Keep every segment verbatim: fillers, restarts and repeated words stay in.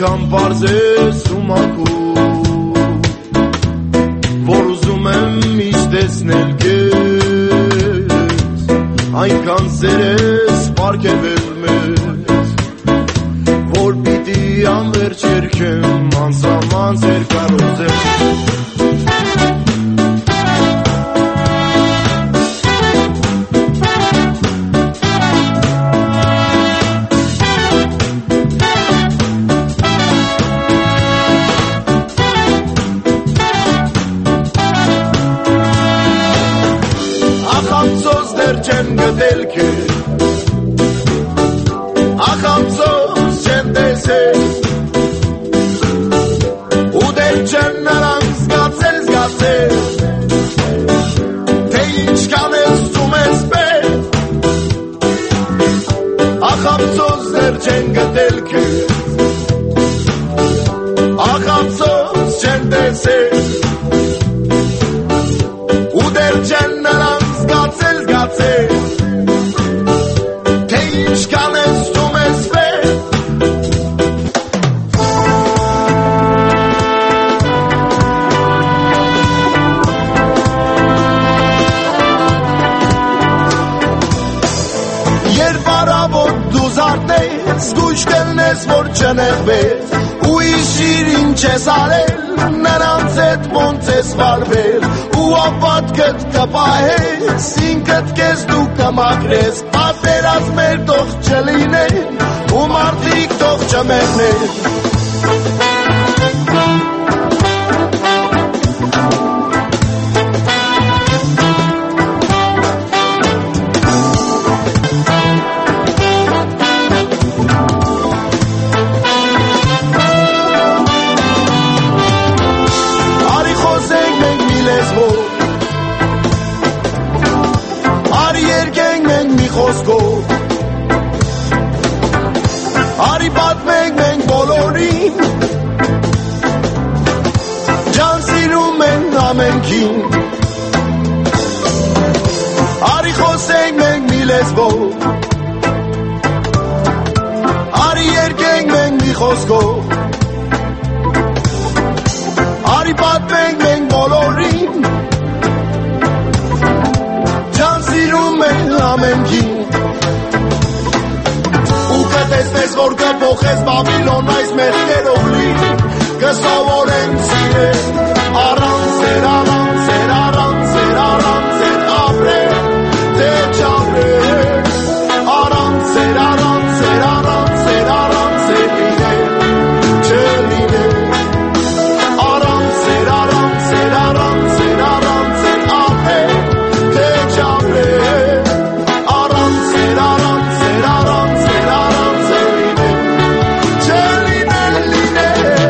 այնքան պարզ ես ու մաքուր, որ ուզում եմ միշտ տեսնել քեզ, այնքան սեր ես պարգևել մեզ, որ պիտի անվերջ երգեմ անսահման սեր կարոտեմ։ Չեմ գտել քեզ, ախ ափսոս չեմ տեսել, ու դեռ չեմ նրան զգացել, զգացել, թե ինչքան ես զում ես պես, ախ ափսոս դեռ չեմ գտել քեզ, ախ ափսոս չեմ տեսել, ու դեռ չեմ նրան զգացել, զգացել, թե ինչքան ես զում ես պես, երբ առավոտ դու զարթես, զգույշ կլնես, որ չնեղվես, ու իշիր ինչ ես արել, նրանց հետ ոնց ես վարվել, ու ապատքդ կպահես, ինքդ կեզ դու կմաքրես, պատերազմեր թող չլինեն, ու մարդիկ թող չմեռնեն։ Խոսքով արի պատմենք մենք բոլորին, ջան սիրում են ամենքին, արի խոսենք մենք մի լեզվով, արի երգենք մենք մի խոսքով, արի պատմենք մենք բոլորին, ջան սիրում են ամենքին, ու կտեսնես, որ կփոխես Բաբիլոն այս մեղքերով լի, կսովորեն սիրել, առանց սեր, առանց սեր, առանց սեր, առանց սեր ապրել, թե չապրել, առանց սեր, առանց սեր, առանց սեր, առանց սեր լինել, չլինել, առանց սեր, առանց սեր, առանց սեր, առանց սեր ապրել, թե չապրել, առանց սեր, առանց սեր, առանց սեր, առանց սեր լինել, չլինել, լինել։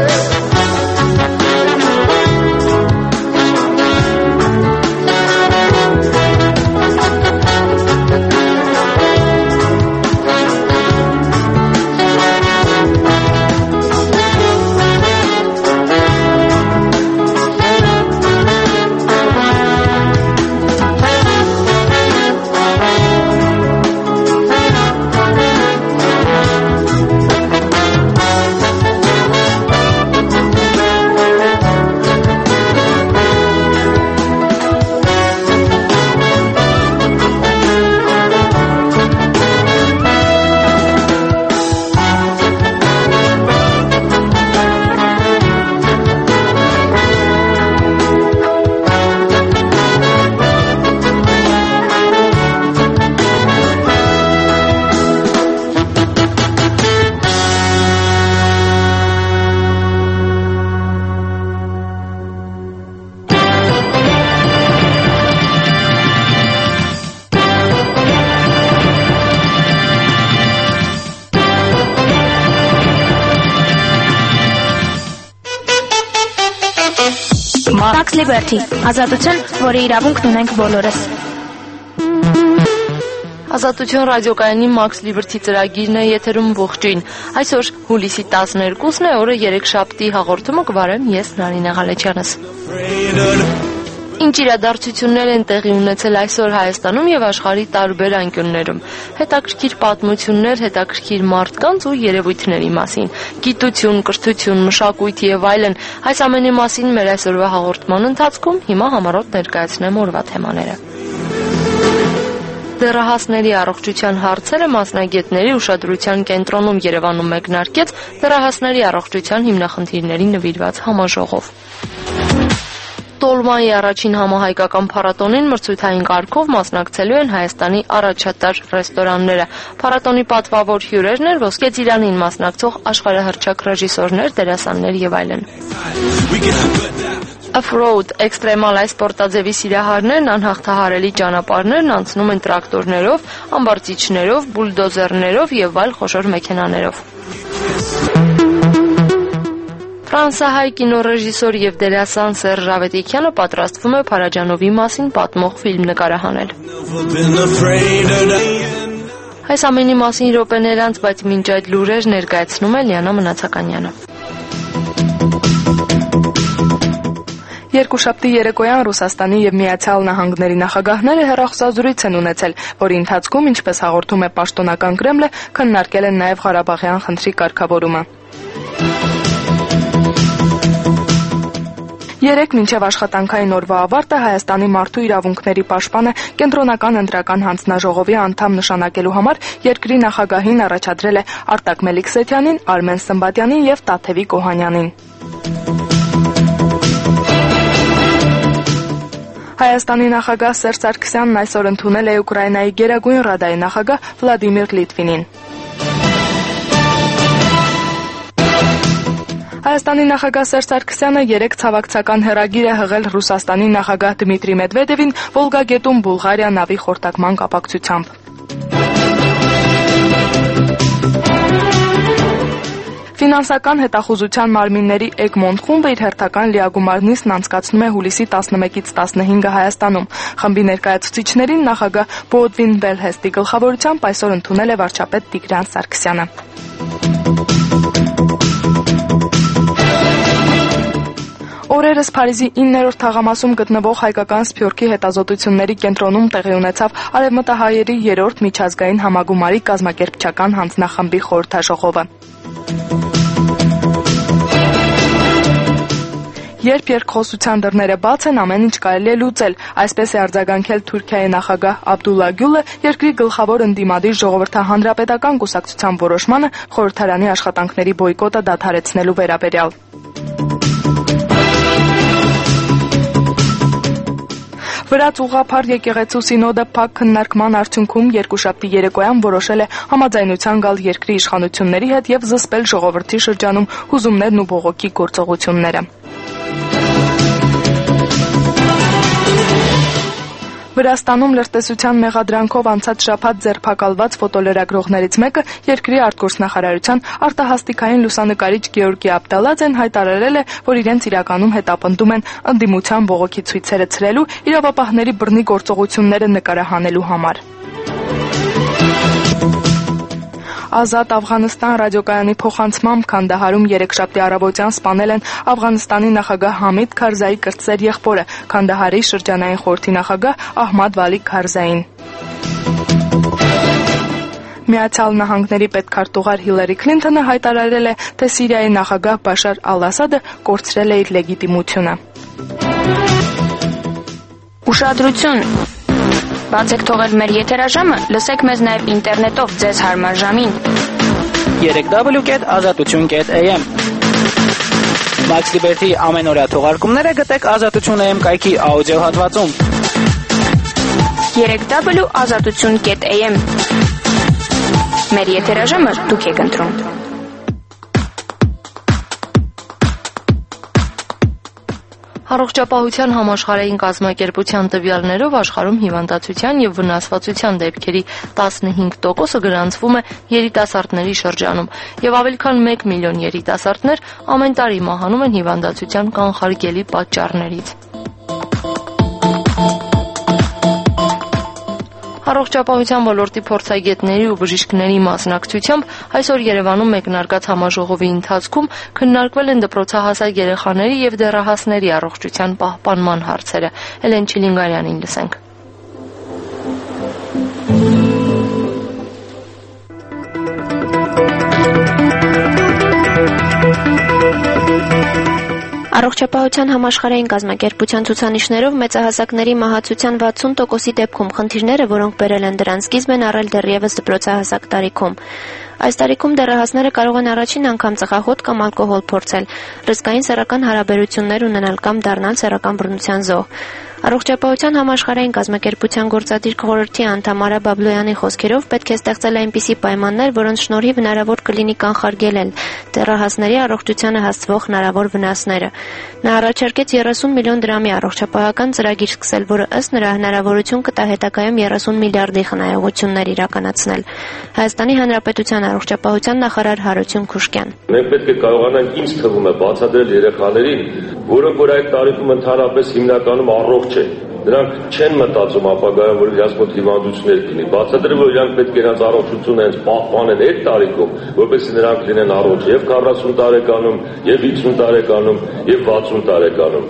Max Liberty, ազատություն, որի իրավունքն ունենք բոլորս։ Ազատություն ռադիոկայանի Max Liberty ծրագիրն է եթերում ողջույն։ Այսօր հուլիսի տասներկուսն է, օրը երեքշաբթի հաղորդումը կվարեմ ես Նարինե Ղալեչյանս։ Ինչ իրադարձություններ են տեղի ունեցել այսօր Հայաստանում եւ աշխարհի տարբեր անկյուններում։ Հետաքրքիր պատմություններ, հետաքրքիր մարդկանց ու երևույթների մասին։ Գիտություն, կրթություն, մշակույթ եւ այլն։ Այս ամենի մասին մեր այսօրվա հաղորդման ընթացքում հիմա համառոտ ներկայացնեմ օրվա թեմաները։ Դեռահասների առողջության հարցերը մասնագետների ուշադրության կենտրոնում Երևանում մեկնարկեց դեռահասների առողջության հիմնախնդիրների նվիրված համաժողով։ Տոլմայի առաջին համահայկական փառատոնին մրցույթային կարգով մասնակցելու են Հայաստանի առաջատար ռեստորանները։ Փառատոնի պատվավոր հյուրերն են Ոսկե ծիրանին մասնակցող աշխարհահռչակ ռեժիսորներ, դերասաններ եւ այլն։ Off-road էքստրեմալ այս սպորտաձևի սիրահարներն անհաղթահարելի ճանապարհներն անցնում են տրակտորներով, ամբարձիչներով, բուլդոզերներով եւ այլ խոշոր մեքենաներով։ Ֆրանսահայ կինոռեժիսոր եւ դերասան Սերժ Ավետիքյանը պատրաստվում է Փարաջանովի մասին պատմող ֆիլմ նկարահանել։ Այս ամենի մասին րոպեներ անց, բայց մինչ այդ լուրեր ներկայացնում է Լիանա Մնացականյանը։ Երկուշաբթի երեկոյան Ռուսաստանի եւ Միացյալ Նահանգների նախագահները հեռախոսազրույց են ունեցել, որի ընթացքում, ինչպես հաղորդում է պաշտոնական Կրեմլը, քննարկել են նաեւ Ղարաբաղյան խնդրի կարգավորումը։ Երեկ մինչև աշխատանքային օրվա ավարտը Հայաստանի մարդու իրավունքների պաշտպանը կենտրոնական ընտրական հանձնաժողովի անդամ նշանակելու համար երկրի նախագահին առաջադրել է Արտակ Մելիքսեթյանին, Արմեն Սմբատյանին եւ Տաթևիկ Օհանյանին։ Հայաստանի նախագահ Սերժ Սարգսյանն այսօր ընդունել է Ուկրաինայի Գերագույն Ռադայի նախագահ Վլադիմիր Լիտվինին։ Հայաստանի նախագահ Սերժ Սարգսյանը երեկ ցավակցական հեռագիր է հղել Ռուսաստանի նախագահ Դմիտրի Մեդվեդևին Վոլգագետում Բուլղարիա նավի խորտակման կապակցությամբ։ Ֆինանսական հետախուզության մարմինների Էգմոնտ խումբը իր հերթական լիագումար նիստն անցկացնում է հուլիսի տասնմեկից տասնհինգը Հայաստանում։ Խմբի ներկայացուցիչներին նախագահ Բոդվին Բելհեստի գլխավորությամբ այսօր ընդունել է վարչապետ Տիգրան Սարգսյանը։ Օրերս Փարիզի իններորդ թաղամասում գտնվող հայկական սփյուռքի հետազոտությունների կենտրոնում տեղի ունեցավ արևմտահայերի երրորդ միջազգային համագումարի կազմակերպչական հանձնախմբի խորհրդաժողովը։ Երբ երկխոսության դռները բաց են, ամեն ինչ կարելի է լուծել, այսպես է արձագանքել Թուրքիայի նախագահ Աբդուլլա Գյուլը երկրի գլխավոր ընդդիմադիր ժողովրդահանրապետական կուսակցության որոշմանը խորհրդարանի աշխատանքների բոյկոտը դադարեցնելու վերաբերյալ։ Վրաց ուղղափառ եկեղեցու սինոդը փակ քննարկման արդյունքում երկուշաբթի երեկոյան որոշել է համաձայնության գալ երկրի իշխանությունների հետ եւ զսպել ժողովրդի շրջանում հուզումներն ու բողոքի գործողությունները։ Վրաստանում լրտեսության մեղադրանքով անցած շաբաթ ձերբակալված ֆոտոլրագրողներից մեկը երկրի արտգործնախարարության արտահասթիկային լուսանկարիչ Գեորգի Աբդալաձեն հայտարարել է, որ իրենց իրականում հետապնդում են ընդդիմության բողոքի ցույցերը ցրելու, իրավապահների բռնի գործողությունները նկարահանելու համար։ Ազատ Աֆղանստան ռադիոկայանի փոխանցմամբ Քանդահարում երեքշաբթի առավոտյան սպանել են Աֆղանստանի նախագահ Համիդ Քարզայի կրտսեր եղբորը, Քանդահարի շրջանային խորհրդի նախագահ Ահմադ Վալի Քարզային։ Միացյալ Նահանգների պետքարտուղար Հիլարի Քլինթոնը հայտարարել է, թե Սիրիայի նախագահ Բաշար Ալ-Ասադը կորցրել է իր լեգիտիմությունը։ Ուշադրություն։ Բաց եք թողել մեր եթերաժամը, լսեք մեզ նաև ինտերնետով ձեզ հարմար ժամին։ երեք w կետ ազատություն կետ a m Max Liberty ամենօրյա թողարկումները գտեք ազատություն a m կայքի աուդիո հատվածում։ երեք w ազատություն կետ a m Մեր եթերաժամը դուք եք ընտրում։ Առողջապահության համաշխարհային կազմակերպության տվյալներով աշխարհում հիվանդացության եւ վնասվածության դեպքերի տասնհինգ տոկոսը գրանցվում է երիտասարդների շրջանում եւ ավելի քան մեկ միլիոն երիտասարդներ ամեն տարի մահանում են հիվանդացության կանխարգելի պատճառներից։ Առողջապահության ոլորտի փորձագետների ու բժիշկների մասնակցությամբ այսօր Երևանում մեկնարկած համաժողովի ընթացքում քննարկվել են դպրոցահասակ երեխաների եւ դեռահասների առողջության պահպանման հարցերը։ Էլեն Չիլինգարյանին լսենք։ Առողջապահության համաշխարհային կազմակերպության ցուցանիշներով մեծահասակների մահացության վաթսուն տոկոսի դեպքում խնդիրները, որոնք բերել են դրան սկիզբ են առել դեռևս դպրոցահասակ տարիքում։ Այս տարիքում դեռահասները կարող են առաջին անգամ ծխախոտ կամ ալկոհոլ փորձել, ռիսկային սեռական հարաբերություններ ունենալ կամ դառնալ սեռական բռնության զոհ։ Առողջապահության համաշխարհային կազմակերպության գործադիր խորհրդի անդամ Արա Բաբլոյանի խոսքերով պետք է ստեղծել այնպիսի պայմաններ, որոնց շնորհիվ հնարավոր կլինի կանխարգելել դեռահասների առողջությանը հասցվող հնարավոր վնասները։ Նա առաջարկեց երեսուն միլիոն դրամի առողջապահական ծրագիր սկսել, որը ըստ նրա հնարավորություն կտա հետագայում երեսուն միլիարդի խնայողություններ իրականացնել։ Հայաստանի Հանրապետության առողջապահության նախարար Հարություն Քուշկյան։ Մենք պետք է կարողանանք, ինձ թվում է, բացատրել երեխաներին, որոնք որ այդ տարիքում ընդհանրապես հիմնականում առողջ են։ Նրանք չեն մտածում ապագայում, որ իրաց մոտ հիվանդություններ կլինի։ Բացատրել, որ իրանք պետք է իրաց առողջությունը հենց պահպանեն այդ տարիքում, որպեսզի նրանք լինեն առողջ եւ քառասուն տարեկանում, եւ հիսուն տարեկանում, եւ վաթսուն տարեկանում։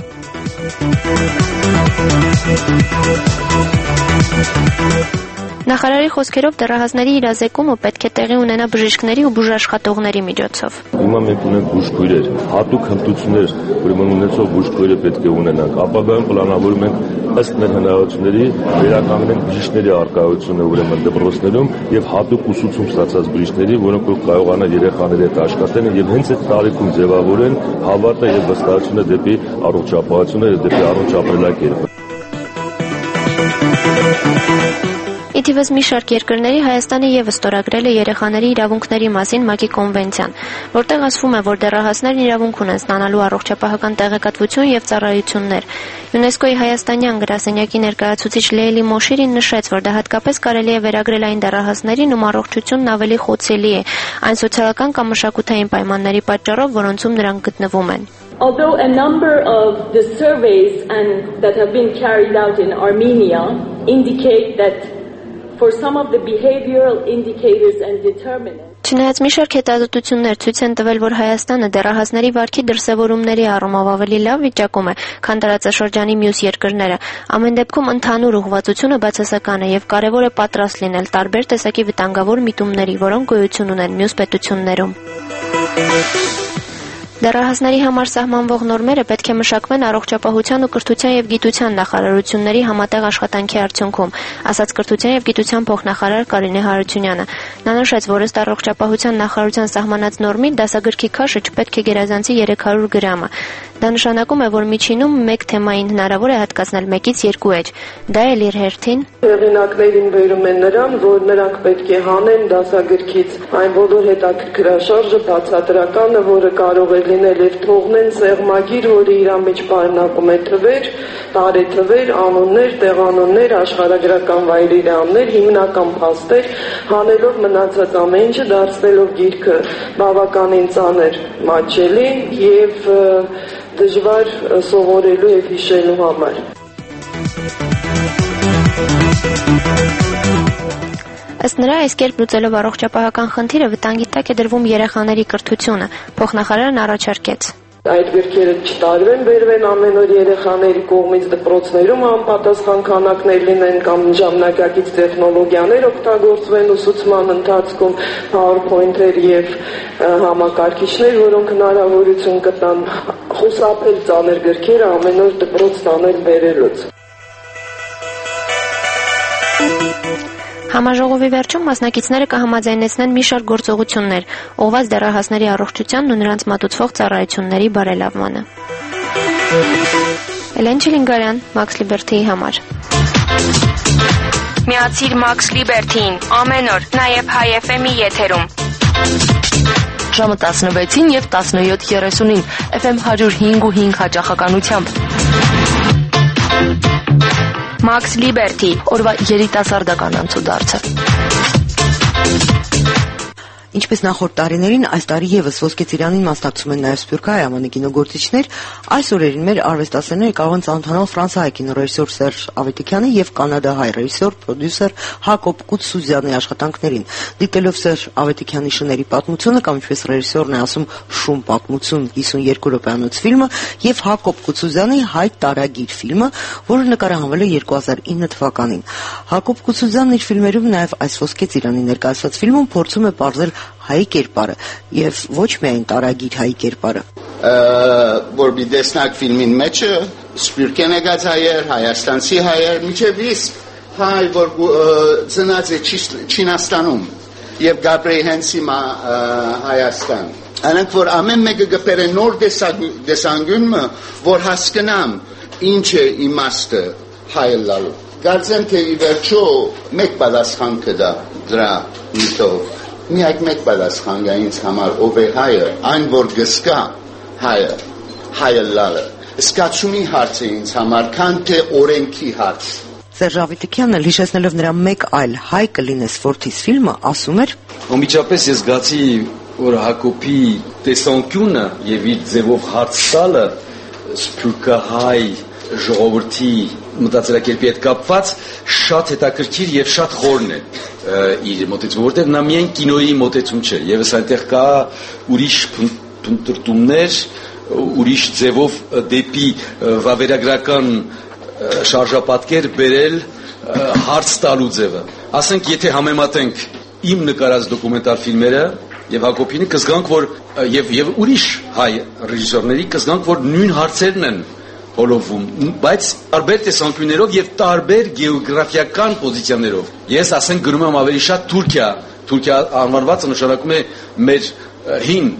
Նախարարի խոսքերով դեռահասների իրազեկումը պետք է տեղի ունենա բժիշկների ու բուժաշխատողների միջոցով։ Հիմա մենք ունենք բուժքույրեր, հատուկ հմտություններ, ուրեմն ունեցող բուժքույրը պետք է ունենանք։ Ապագայում պլանավորում ենք ըստ մեր հնարավորությունների վերականգնենք բժիշկների առկայությունը ուրեմն դպրոցներում եւ հատուկ ուսուցում ստացած բժիշկների, որոնք որ կարողանան երեխաների հետ աշխատեն եւ հենց այդ տարիքում ձևավորեն հավատը եւ վստահությունը դեպի առողջապահությունը, դեպի առողջ ապրելակերպը։ Ի թիվս մի շարք երկրների Հայաստանը ևս ստորագրել է երեխաների իրավունքների մասին ՄԱԿ-ի կոնվենցիան, որտեղ ասվում է, որ դեռահասներն իրավունք ունեն ստանալու առողջապահական տեղեկատվություն եւ ծառայություններ։ ՅՈՒՆԵՍԿՕ-ի հայաստանյան գրասենյակի ներկայացուցիչ Լեյլի Մոշիրին նշեց, որ դա հատկապես կարելի է վերագրել այն դեռահասներին, ում առողջությունն ավելի խոցելի է, այն սոցիալական կամ մշակութային պայմանների պատճառով, որոնցում նրանք գտնվում են։ Although a number of the surveys and that have been carried out in Armenia indicate that for some of the behavioral indicators and determinants Չնայած մի շարք հետազոտություններ ցույց են տվել, որ Հայաստանը դեռահասների վարքի դրսևորումների առումով ավելի լավ վիճակում է, քան տարածաշրջանի մյուս երկրները, ամեն դեպքում ընդհանուր ուղղվածությունը բացասական է եւ կարեւոր է պատրաստ լինել տարբեր տեսակի վտանգավոր միտումների, որոնք գոյություն ունեն մյուս պետություններում։ Դեռահասների համար սահմանվող նորմերը պետք է մշակվեն առողջապահության ու կրթության եւ գիտության նախարարությունների համատեղ աշխատանքի արդյունքում, ասաց կրթության եւ գիտության փոխնախարար Կարինե Հարությունյանը։ Նա նշեց, որ ըստ առողջապահության նախարարության սահմանած նորմի դասագրքի քաշը չպետք է գերազանցի երեք հարյուր գրամը։ Դա նշանակում է, որ միջինում մեկ թեմային հնարավոր է հատկացնել մեկից երկու էջ։ Դա էլ իր հերթին հեղինակներին վերում են նրան, որ նրանք պետք է հանեն դասագրքից այն բոլոր հետաքրքրաշարժը, բացատրականը, որը կարող է լինել եւ թողնեն սեղմագիր, որը իր մեջ պարունակում է թվեր, տարեթվեր, անուններ, տեղանուններ, աշխարհագրական վայրերի անուններ, հիմնական փաստեր, հանելով մնացած ամեն ինչը, դարձնելով գիրքը բավականին ծանր մատչելի եւ դժվար սովորելու եւ հիշելու համար։ Ըստ նրա, այս կերպ լուծելով առողջապահական խնդիրը վտանգի տակ է դրվում երեխաների կրթությունը, փոխնախարարն առաջարկեց։ Այդ գրքերը չտարվեն, բերվեն ամեն օր երեխաների կողմից դպրոցներում համապատասխան քանակներ լինեն կամ ժամանակակից տեխնոլոգիաներ օգտագործվեն ուսուցման ընթացքում, PowerPoint-եր եւ համակարգիչներ, որոնք հնարավորություն կտան խուսափել ծանր գրքերը ամեն օր դպրոց տանել բերելուց։ Համաժողովի վերջում մասնակիցները կհամաձայնեցնեն մի շարք գործողություններ, ուղղված դեռահասների առողջությանն ու նրանց մատուցվող ծառայությունների բարելավմանը։ Էլեն Չիլինգարյան, Max Liberty-ի համար։ Միացիր Max Liberty-ին ամեն օր, նաև Հայ էֆ էմ-ի եթերում։ Ժամը տասնվեցին եւ տասնյոթ երեսունին, էֆ էմ հարյուր հինգ ու հինգ հաճախականությամբ։ Max Liberty, օրվա երիտասարդական անցուդարձը։ Ինչպես նախորդ տարիներին, այս տարի եւս ոսկե ծիրանին մասնակցում են նաեւ Սփյուռքահայ ամանի կինոգործիչներ։ Այս օրերին մեր արվեստասերները կարող են ծանոթանալ ֆրանսիահայ կինոռեժիսոր Սերժ Ավետիքյանի եւ կանադահայ ռեժիսոր, պրոդյուսեր Հակոբ Կուտսուզյանի աշխատանքներին։ Դիտելով Սերժ Ավետիքյանի շների պատմությունը, կամ ինչպես ռեժիսորն է ասում, շուն պատմություն հիսունյոթ րոպեանոց ֆիլմը եւ Հակոբ Կուտսուզյանի Հայ տարագիր ֆիլմը, որը նկարահանվել է երկու հազար ինը թվականին։ Հակոբ Կուտսուզյանն իր ֆիլմերում նաեւ այս ոսկե ծիրանի ներկայացված ֆիլմում փորձում է բարձել հայ կերպարը եւ ոչ միայն տարագիր հայ կերպարը։ Որ մի տեսնակ ֆիլմին մեջը Սփյուռքեն եկած հայեր, հայաստանցի հայեր, միջև իսկ հայ, որ ծնած է Չինաստանում եւ Գաբրիել հենց հիմա Հայաստան։ Անոնք որ ամեն մեկը գբեր է նոր դեսանգյունը, որ հասկանամ ինչ է իմաստը հայելալու։ Գարձեմ թե ի վերջո մեկ պատասխան կդա դրա միտով։ Միակ մեկ պատասխան գա ինձ համար ով է հայը, այն որ գսկա հայը, հայելալը։ Սկացումի հարց է ինձ համար, քան թե օրենքի հարց։ Սերժ Ավետիքյանը հիշեցնելով նրա մեկ այլ հայ կլինես Ֆորթիս ֆիլմը ասում էր. Անմիջապես ես զգացի, որ Հակոբի տեսանկյունը եւ իր ձևով հարց տալը սփյուռքահայ ժողովրդի մտածելակերպի հետ կապված շատ հետաքրքիր եւ շատ խորն է իր մոտեցումը, որտեղ նա միայն կինոյի մոտեցում չէ, եւս այնտեղ կա ուրիշ փնտրտումներ, ուրիշ ձևով դեպի վավերագրական շարժապատկեր բերել հարց տալու ձևը։ Ասենք, եթե համեմատենք իմ նկարած դոկումենտար ֆիլմերը եւ Հակոբինի, կզգանք, որ եւ եւ ուրիշ հայ ռեժիսորների կզգանք, որ նույն հարցերն են հոլովում, բայց տարբեր տեսանկյուններով եւ տարբեր գեոգրաֆիական պոզիցիաներով։ Ես ասենք գնում եմ ավելի շատ Թուրքիա, Թուրքիա անվանվածը նշանակում է մեր հին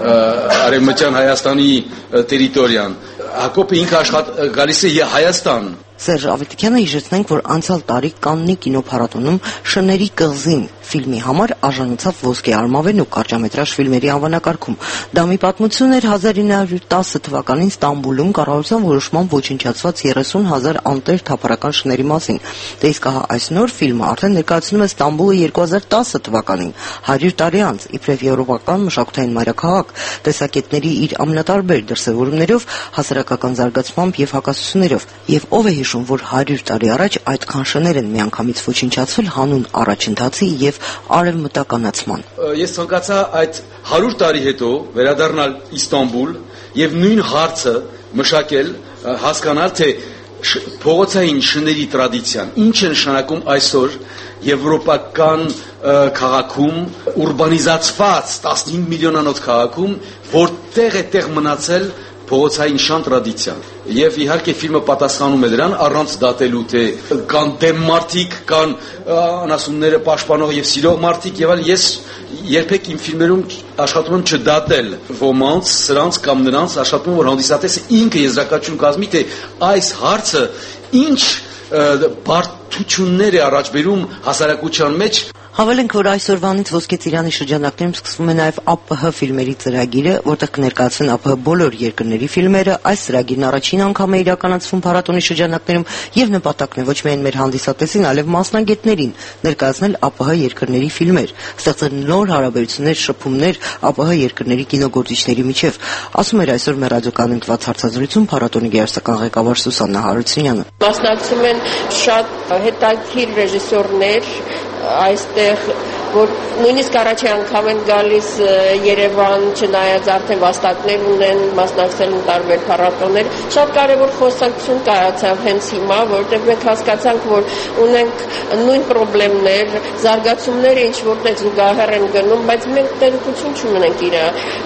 արևմտյան Հայաստանի տերիտորիան։ Հակոբը ինքը աշխատ գալիս է Հայաստան։ Սերժ Ավետիքյանը հիշեցնենք, որ անցյալ տարի Կաննի կինոփառատոնում Շների կղզին ֆիլմի համար արժանացավ ոսկե արմավեն ու կարճամետրաժ ֆիլմերի անվանակարգում։ Դա մի պատմություն էր հազար ինը հարյուր տասը թվականին Ստամբուլում կառավարության որոշմամբ ոչնչացված երեսուն հազար անտեր թափառական շների մասին։ Դե իսկ ահա այս նոր ֆիլմը արդեն ներկայացնում է Ստամբուլը երկու հազար տասը թվականին, հարյուր տարի անց, իբրև եվրոպական մշակութային մայրաքաղաք, տեսակետների իր ամենատարբեր դրսևորումներով, հասարակական զարգացմամբ եւ հակասություններով։ Եվ ով է հիշում, որ հարյուր տարի առաջ այդքան շներ են միանգամից ոչնչացվել հանուն առաջընթացի եւ արևմտականացման։ Ես ցանկացա այդ հարյուր տարի հետո վերադառնալ Իստանբուլ եւ նույն հարցը մշակել, հասկանալ, թե փողոցային շների տրադիցիան ինչ է նշանակում այսօր եվրոպական քաղաքում, ուրբանիզացված տասնհինգ միլիոնանոց քաղաքում, որտեղ է տեղ մնացել փողոցային շան տրադիցիան։ Եվ իհարկե ֆիլմը պատասխանում է դրան առանց դատելու, թե կան դեմ մարդիկ, կան անասունները պաշտպանող եւ սիրող մարդիկ, եւ այլ։ Ես երբեք իմ ֆիլմերում աշխատում եմ չդատել ոմանց, սրանց կամ նրանց, աշխատում եմ, որ հանդիսատեսը ինքը եզրակացություն կազմի, թե այս հարցը ինչ բարդություններ է առաջ բերում հասարակության մեջ։ Հավելենք, որ այսօրվանից ոսկե ծիրանի շրջանակներում սկսվում է նաև ԱՊՀ ֆիլմերի ծրագիրը, որտեղ կներկայացվեն ԱՊՀ բոլոր երկրների ֆիլմերը։ Այս ծրագիրն առաջին անգամ է իրականացվում փառատոնի շրջանակներում եւ նպատակն է ոչ միայն մեր հանդիսատեսին, այլև մասնագետներին ներկայացնել ԱՊՀ երկրների ֆիլմեր, ստեղծել նոր հարաբերություններ, շփումներ ԱՊՀ երկրների կինոգործիչների միջև, ասում էր այսօր մեր ռադիոկայանում տված հարցազրույցում փառատոնի գերարսական ղեկավար Սուսաննա Հարությունյանը։ Մասնակցում են շատ հետաքրքիր ռեժիսորներ այստեղ, որ նույնիսկ առաջի անգամ են գալիս Երևան, չնայած արդեն վաստակներ ունեն, մասնակցել են տարբեր փառատոներ։ Շատ կարևոր խոսակցություն կայացավ հենց հիմա, որտեղ մենք հասկացանք, որ ունենք նույն խնդիրներ, զարգացումները ինչ որտեղ զուգահեռ են գնում, բայց մենք տեղեկություն չունենք իր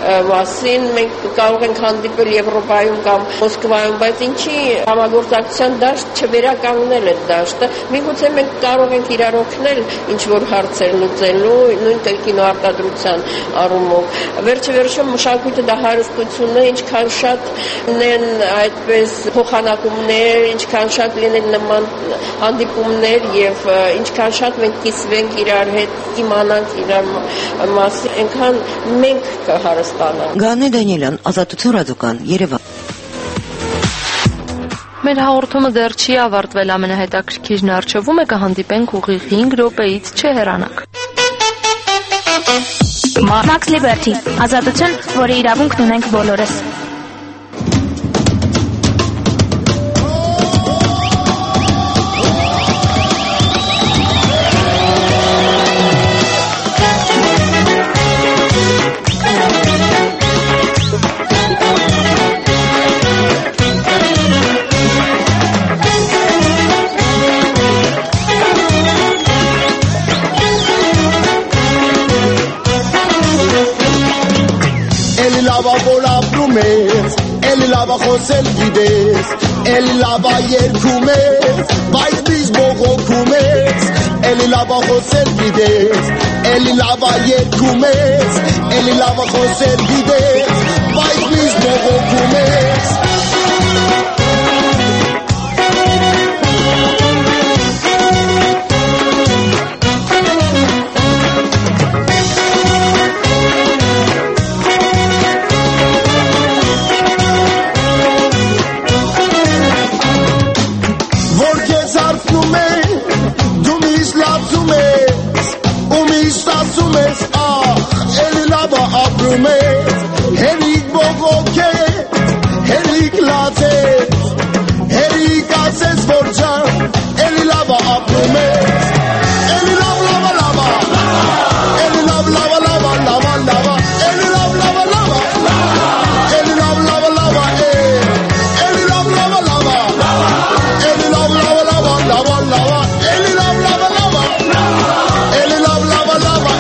մասին։ Մենք կարող ենք հանդիպել Եվրոպայում կամ Մոսկվայում, բայց ինչի համագործակցության դաշտ չվերականգնել այդ դաշտը։ Միգուցե մենք կարող ենք իրար օգնել ինչ որ հարցեր լուծելու, նույն կինոարտադրության առումով։ Վերջը վերջում մշակույթը դա հարստություն է, ինչքան շատ ունեն այդպես փոխանակումներ, ինչքան շատ լինեն նման հանդիպումներ եւ ինչքան շատ մենք կիսվենք իրար հետ, իմանանք իրար մասին, այնքան մենք կհարստանանք։ Գանե Դանիելյան, Ազատություն ռադիոկան, Երևան։ Մեր հաղորդումը դեռ չի ավարտվել, ամենահետաքրքիրն առջևում է, կհանդիպենք ուղիղ հինգ րոպեից, չհեռանաք։ Max Liberty, ազատություն, որի իրավունքն ունենք բոլորս։ Էլի լավա խոսել գիտես, էլի լավա երգում ես, բայց միշտ բողոքում ես, էլի լավա խոսել գիտես, էլի լավա երգում ես, էլի լավա խոսել գիտես, բայց միշտ բողոքում ես։ Հերիկ բողոքեց, հերիկ լացեց, հերիկ ասեց որ ջան, էլի լավա ապրում ես, էլի լավ լավա լավա, էլի լավ լավա լավա լավա լավա, էլի լավ լավա լավա, էլի լավ լավա լավա, էլի լավ լավա լավա, էլի լավ լավա լավա լավա լավա, էլի լավ լավա լավա, էլի լավ լավա լավա,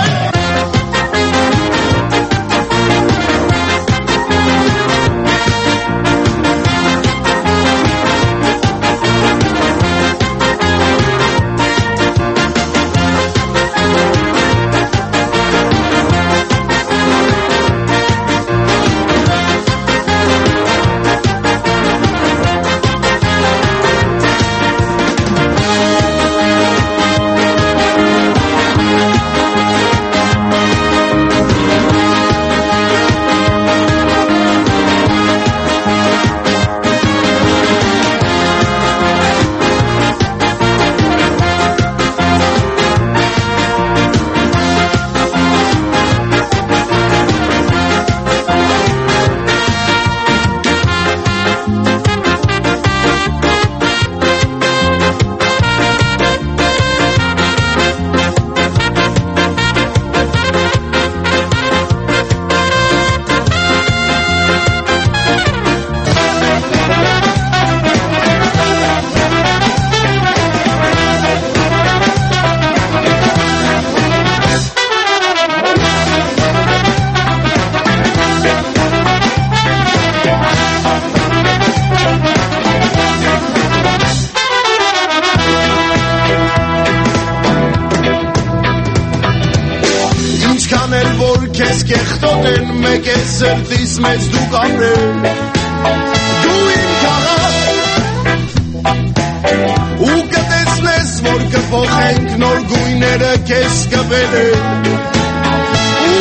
Սրտիս մեծ դու կապրել Դու իմ քաղաք Ու կտեսնես, որ կփոխենք նոր գույները քեզ կբերել Ու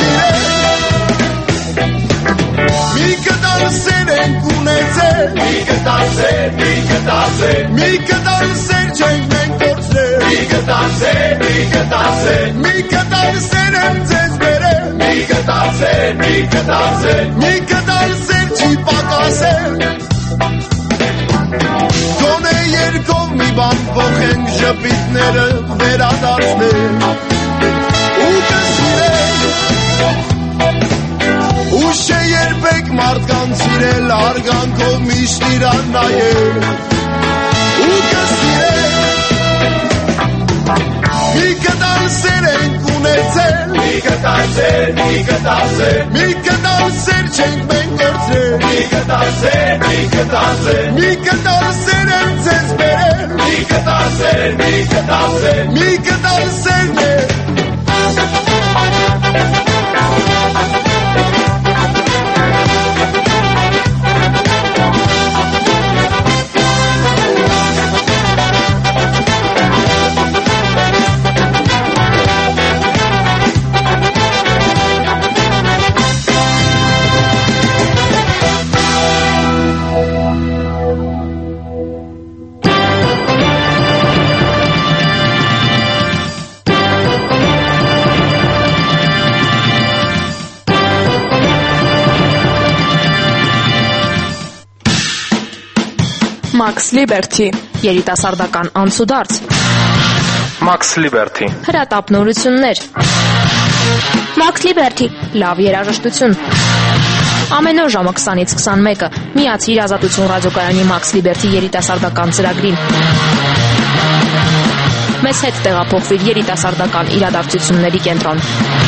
կսիրել Մի կտալ սեր ենք ունեցել Մի կտալ սեր, մի կտալ սեր Մի կտալ սեր չենք մենք կործնել Մի կտալ սեր, մի կտալ սեր Մի կտալ սեր եմ ձեզ բերել Մի կտալ սեր, մի կտալ սեր Մի կտալ սեր չի պակասել Գոնե երկով մի բան փոխենք ժպիտները վերադարձնել Ու կսիրել Ուշ է երբեք մարդկանց սիրել Արգանքով միշտ իրան նայել Ու կսիրել Մի կտալ սեր ենք ունեցել Մի կտալ սեր, մի կտալ սեր Մի կտալ սեր չենք մենք կործրել Մի կտալ սեր, մի կտալ սեր Մի կտալ սեր եմ ձեզ բերել Մի կտալ սեր, մի կտալ սեր Մի կտալ սերն է Max Liberty, երիտասարդական անցուդարձ, Max Liberty, հրատապ նորություններ, Max Liberty, լավ երաժշտություն։ Ամեն օր ժամը քսանից քսանմեկը միացիր Ազատություն ռադիոկայանի Max Liberty երիտասարդական ծրագրին։ Մեզ հետ տեղափոխվիր երիտասարդական իրադարձությունների կենտրոն։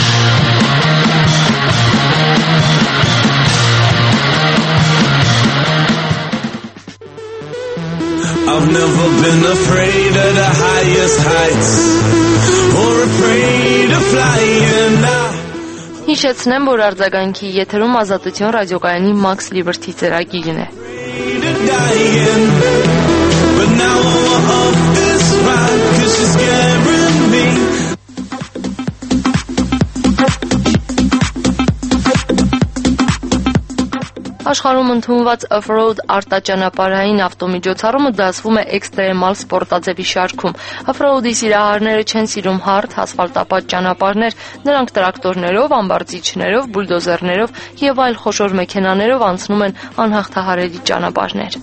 I've never been afraid of the highest heights or afraid of flying now. Հիշեցնեմ, որ արձագանքի եթերում Ազատություն ռադիոկայանի Max Liberty ծրագիրն է։ But now I'm off this ride 'cause she's scaring me. Աշխարհում ընդունված off-road արտաճանապարհային ավտոմիջոցառումը դասվում է էքստրեմալ սպորտաձևի շարքում։ Off-road-ի սիրահարները չեն սիրում հարթ, ասֆալտապատ ճանապարհներ, նրանք տրակտորներով, ամբարձիչներով, բուլդոզերներով եւ այլ խոշոր մեքենաներով անցնում են անհաղթահարելի ճանապարհներ։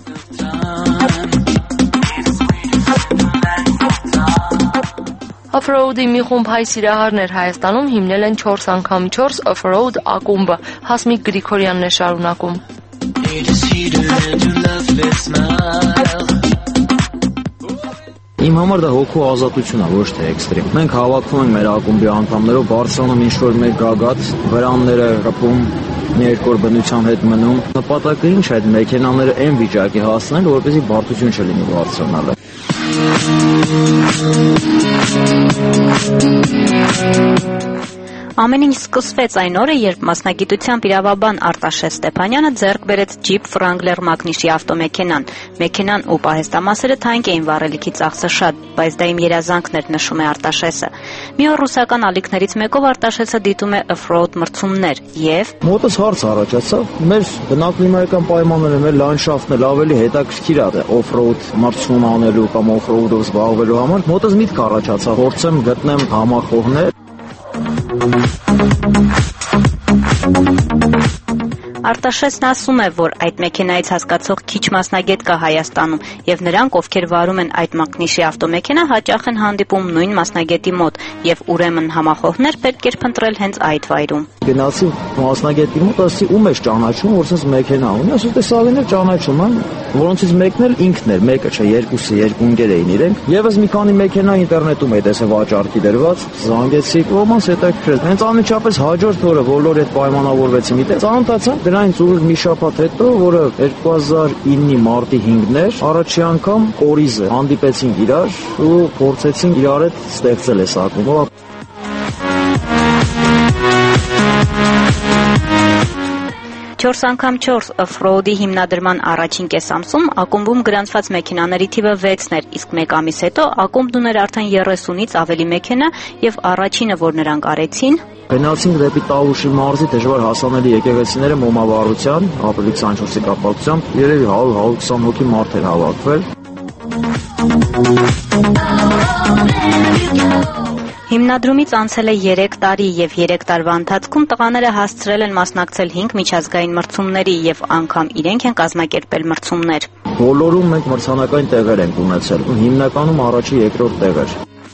Off-road-ի մի խումբ հայ սիրահարներ Հայաստանում հիմնել են չորս անգամ չորս off-road ակումբը։ Հասմիկ Գրիգորյանն է շարունակում։ Իմ համար դա հոգու ազատություն է, ոչ թե էքստրեմ։ Մենք հավաքվում ենք մեր ակումբի անդամներով, բարձրանում ինչ-որ մեկ գագաթ, վրանները ռփում, երկու օր բնության հետ մնում։ Նպատակը ինչ է այդ մեքենաները այն վիճակի հասնել, որպեսզի բարդություն չլինի բարձրանալը։ Ամեն ինչ սկսվեց այն օրը, երբ մասնագիտությամբ իրավաբան Արտաշես Ստեփանյանը ձեռք բերեց Jeep Wrangler մակնիշի ավտոմեքենան։ Մեքենան ու պահեստամասերը թանկ էին վառելիքի ծախսը շատ, բայց դա իմ երազանքն էր, նշում է Արտաշեսը։ Մի օր ռուսական ալիքներից մեկով Արտաշեսը դիտում է off-road մրցումներ եւ մոտս հարց առաջացավ։ Մեր բնակլիմայական պայմանները, մեր լանդշաֆտն էլ ավելի հետաքրքիր է off-road մրցում անելու կամ off-road-ով զբաղվելու համար։ Մոտս միտք առաջացավ, փորձեմ գտնեմ համախոհներ։ Արտաշեսն ասում է, որ այդ մեքենայից հասկացող քիչ մասնագետ կա Հայաստանում եւ նրանք, ովքեր վարում են այդ մակնիշի ավտոմեքենա, հաճախ են հանդիպում նույն մասնագետի մոտ եւ ուրեմն համախոհներ պետք է փնտրել հենց այդ վայրում։ Գնացի մասնագետի մոտ, ասի ում ես ճանաչում, որ ասես մեքենա ունի, ասում տեսավիներ ճանաչում են, որոնցից մեկն էլ ինքն էր, մեկը չէ, երկուսը, երկու ընկեր էին իրենք։ Եվս մի քանի մեքենա ինտերնետում է տեսա վաճառքի դրված, զանգեցի, ոմանց հետաքրքրեց։ Հենց անմիջապես հաջորդ օրը բոլոր այդ պայմանավորվեցի մի տեղ, ծանոթացանք դրանից ուղիղ մի շաբաթ հետո, որը երկու հազար իննի մարտի հինգն էր, առաջի անգամ Օրիզը հանդիպեցինք իրար ու փորձեցինք իրար հետ ստեղծել այս ակումբը։ Չորս անգամ չորս off-road-ի հիմնադրման առաջին կեսամսում ակումբում գրանցված մեքենաների թիվը վեցն էր, իսկ մեկ ամիս հետո ակումբն ուներ արդեն երեսունից ավելի մեքենա եւ առաջինը, որ նրանք արեցին, գնացինք դեպի Տավուշի մարզի դժվար հասանելի եկեղեցիները մոմավառության, ապրիլի քսանչորսի կապակցությամբ երևի հարյուր հարյուր քսան հոգի մարդ էր հավաքվել։ Հիմնադրումից անցել է երեք տարի եւ երեք տարվա ընթացքում տղաները հասցրել են մասնակցել հինգ միջազգային մրցումների եւ անգամ իրենք են կազմակերպել մրցումներ։ Բոլորում մենք մրցանակային տեղեր ենք ունեցել, հիմնականում առաջի երկրորդ տեղեր։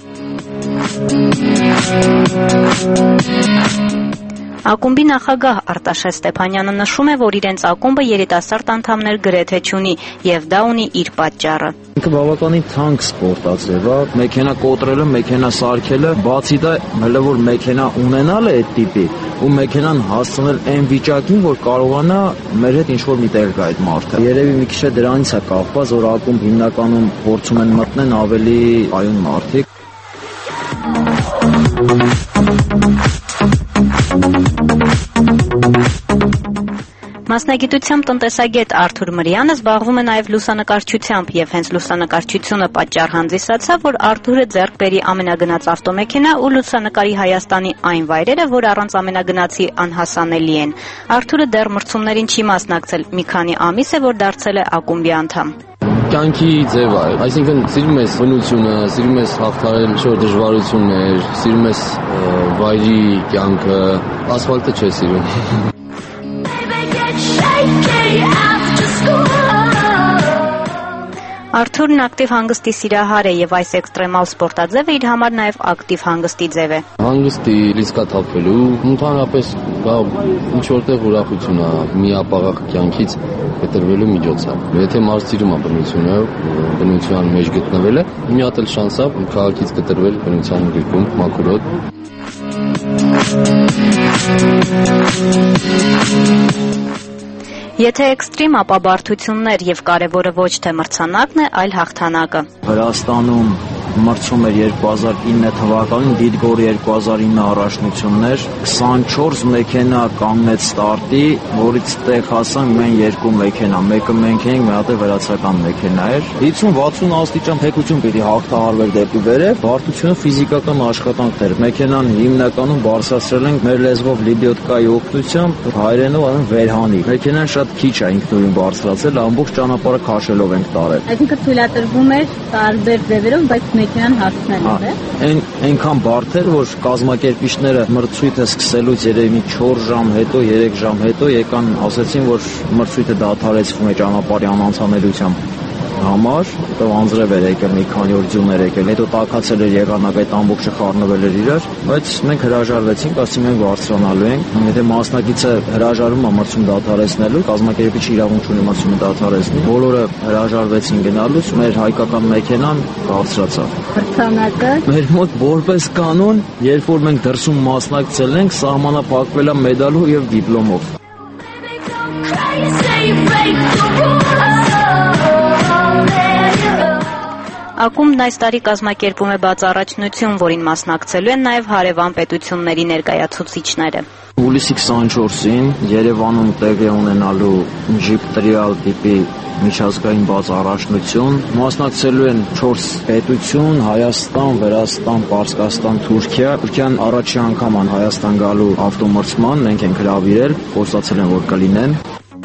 Ակումբի նախագահ Արտաշես Ստեփանյանը նշում է, որ իրենց ակումբը երիտասարդ անդամներ գրեթե չունի եւ դա ունի իր պատճառը։ Ինքը բավականին թանկ սպորտաձև է, մեքենա կոտրելը, մեքենա սարքելը, բացի դա հələ որ մեքենա ունենալը այդ տիպի ու մեքենան հասցնել այն վիճակին, որ կարողանա մեր հետ ինչ-որ մի տեղ գա այդ մարդը։ Երևի մի քիչ է դրանից է կապված, որ ակումբ հիմնականում փորձում են մտնեն ավելի այուն մարդիկ։ Մասնագիտությամբ տնտեսագետ Արթուր Մրյանը զբաղվում է նաև լուսանկարչությամբ եւ հենց լուսանկարչությունը պատճառ հանդիսացավ, որ Արթուրը ձեռք բերի ամենագնաց ավտոմեքենա ու լուսանկարի Հայաստանի այն վայրերը, որ առանց ամենագնացի անհասանելի են։ Արթուրը դեռ մրցումներին չի մասնակցել, մի քանի ամիս է, որ դարձել է ակումբի անդամ։ Կյանքի ձև է, այսինքն սիրում ես բնությունը, սիրում ես հաղթահարել ինչ-որ դժվարություններ, սիրում ես վայրի կյանքը, ասֆալտը չես սիրում։ Արթուրն ակտիվ հանգստի սիրահար է եւ այս էքստրեմալ սպորտաձևը իր համար նաեւ ակտիվ հանգստի ձև է։ Հանգստի լիցքաթափվելու, ընդհանրապես դա ինչ որտեղ ուրախություն է, միապաղաղ կյանքից կտրվելու միջոց է։ Եթե մարդ սիրում է բնությունը, բնության մեջ գտնվելը, մի հատ էլ շանս է քաղաքից կտրվել բնության գրկում, մաքուր օդ։ Եթե էքստրիմ, ապա բարդություններ եւ կարեւորը ոչ թե մրցանակն է, այլ հաղթանակը։ Վրաստանում մրցում էր երկու հազար ինը թվականին Դիդգոր երկու հազար ինը առաջնություններ, քսանչորս մեքենա կանգնեց ստարտի, որից տեղ հասան մեն երկու մեքենա, մեկը մենք էինք, մի հատ է վրացական մեքենա էր։ հիսուն վաթսուն աստիճան թեքություն պիտի հաղթահարվեր դեպի վերև, բարդությունը ֆիզիկական աշխատանքն էր։ Մեքենան հիմնականում բարձրացրել ենք մեր լեզվով լիբիոտկայի օգնությամբ, հայերենով այն վերհանի։ Մեքենան շատ քիչ է ինքնուրույն բարձրացել, ամբողջ ճանապարհը քաշելով ենք տարել։ Այսինքն թույլատրվում էր տարբեր ձևերով, բայց մեքենան հասցնել է։ Այն այնքան բարդ էր, որ կազմակերպիչները մրցույթը սկսելուց երևի չորս ժամ հետո, երեք ժամ հետո եկան, ասեցին, որ մրցույթը դադարեցվում է ճանապարհի անանցանելիությամբ համար, հետո անձրև էր եկել, մի քանի օր ձյուն էր եկել, հետո տաքացել էր եղանակը, այդ ամբողջը խառնվել էր իրար, բայց մենք հրաժարվեցինք, ասում ենք բարձրանալու ենք, եթե մասնակիցը հրաժարվում է մրցում դադարեցնելու, կազմակերպիչը իրավունք ունի մրցումը դադարեցնի, բոլորը հրաժարվեցին գնալուց, մեր հայկական մեքենան բարձրացավ։ Մրցանակը մեր մոտ որպես կանոն, երբ որ մենք դրսում մասնակցել ենք, սահմանափակվել է մեդալով եւ դիպլոմով։ Ակումբն այս տարի կազմակերպում է բաց առաջնություն, որին մասնակցելու են նաև հարևան պետությունների ներկայացուցիչները։ Հուլիսի քսանչորսին Երևանում տեղի ունենալու Jeep Trial տիպի միջազգային բաց առաջնություն, մասնակցելու են չորս պետություն՝ Հայաստան, Վրաստան, Պարսկաստան, Թուրքիա։ Թուրքիան առաջին անգամ են Հայաստան գալու ավտոմրցման, մենք ենք հրավիրել, խոստացել են, որ կլինեն։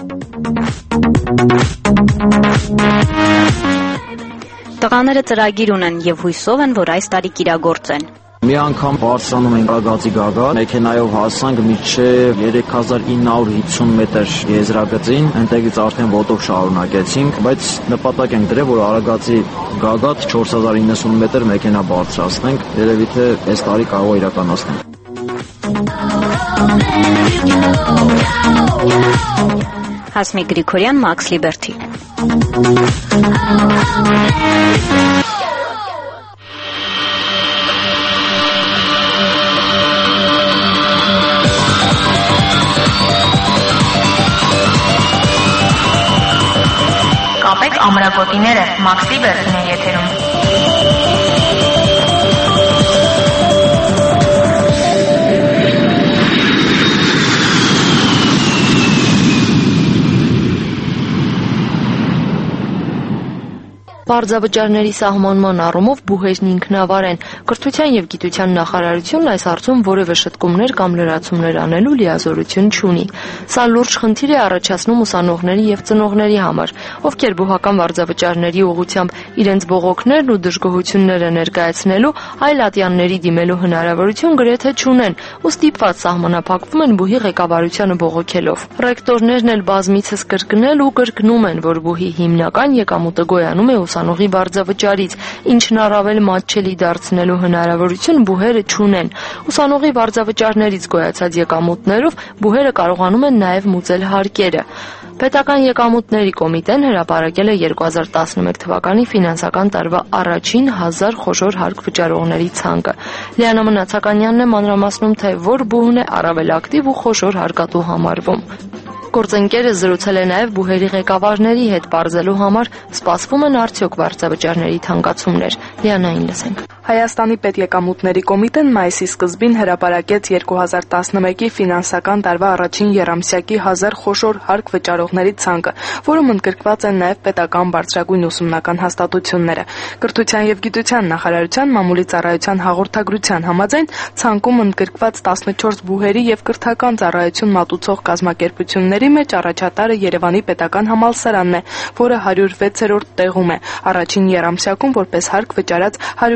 Տղաները ծրագիր ունեն եւ հույսով են, որ այս տարի կիրագործեն։ Մի անգամ բարձրանում ենք Ագածի Գագաթ, մեքենայով հասանք մինչև երեք հազար ինը հարյուր հիսուն մետր եզրագծին, այնտեղից արդեն ոտով շարունակեցինք, բայց նպատակ ենք դրել, որ Արագածի Գագաթ չորս հազար իննսուն մետր մեքենա բարձրացնենք, երևի թե այս տարի կարող է իրականացնենք։ Հասմիկ Գրիգորյան, Max Liberty։ Կապեք ամրագոտիները, Max Liberty-ն է եթերում։ Բարձավճարների սահմանման առումով բուհերն ինքնավար են։ Կրթության եւ գիտության նախարարությունն այս հարցում որևէ շտկումներ կամ լրացումներ անելու լիազորություն չունի։ Սա լուրջ խնդիր է առաջացնում ուսանողների եւ ծնողների համար, ովքեր բուհական բարձավճարների ուղղությամբ իրենց բողոքներն ու դժգոհությունները ներկայացնելու, այլ ատյանների դիմելու հնարավորություն գրեթե չունեն, ու ստիպված սահմանափակվում են բուհի ղեկավարությանը բողոքելով։ Ռեկտորներն էլ բազմիցս կրկնել ու կրկնում են, որ բուհի հիմնական եկամուտը գոյանում է ուսանողի բարձավճարից, ինչն առավել մատչելի դարձնելու հնարավորություն բուհերը չունեն։ Ուսանողի բարձավճարներից գոյացած եկամուտներով բուհերը կարողանում են նաև մուծել հարկերը։ Պետական եկամուտների կոմիտեն հրապարակել է երկու հազար տասնմեկ թվականի ֆինանսական տարվա առաջին հազար խոշոր հարկ վճարողների ցանկը։ Լիանա Մնացականյանն է մանրամասնում, թե որ բուհն է առավել ակտիվ ու խոշոր հարկատու համարվում։ Գործընկերը զրուցել է նաև բուհերի ղեկավարների հետ բարձելու համար սպասվում են արդյոք վարձավճարների թանկացումներ։ Լիանային լսենք։ Հայաստանի պետեկամուտների կոմիտեն մայիսի սկզբին հրապարակեց երկու հազար տասնմեկի ֆինանսական տարվա առաջին եռամսյակի հազար խոշոր հարկ վճարողների ցանկը, որում ընդգրկված են նաև պետական բարձրագույն ուսումնական հաստատությունները։ Կրթության եւ գիտության նախարարության մամուլի ծառայության հաղորդագրության համաձայն ցանկում ընդգրկված տասնչորս բուհերի եւ կրթական ծառայություն մատուցող կազմակերպությունների մեջ առաջատարը Երևանի պետական համալսարանն է, որը հարյուր վեցերորդ տեղում է։ Առաջին եռամսյակում որպես հարկ վճարած հարյուր հիսուն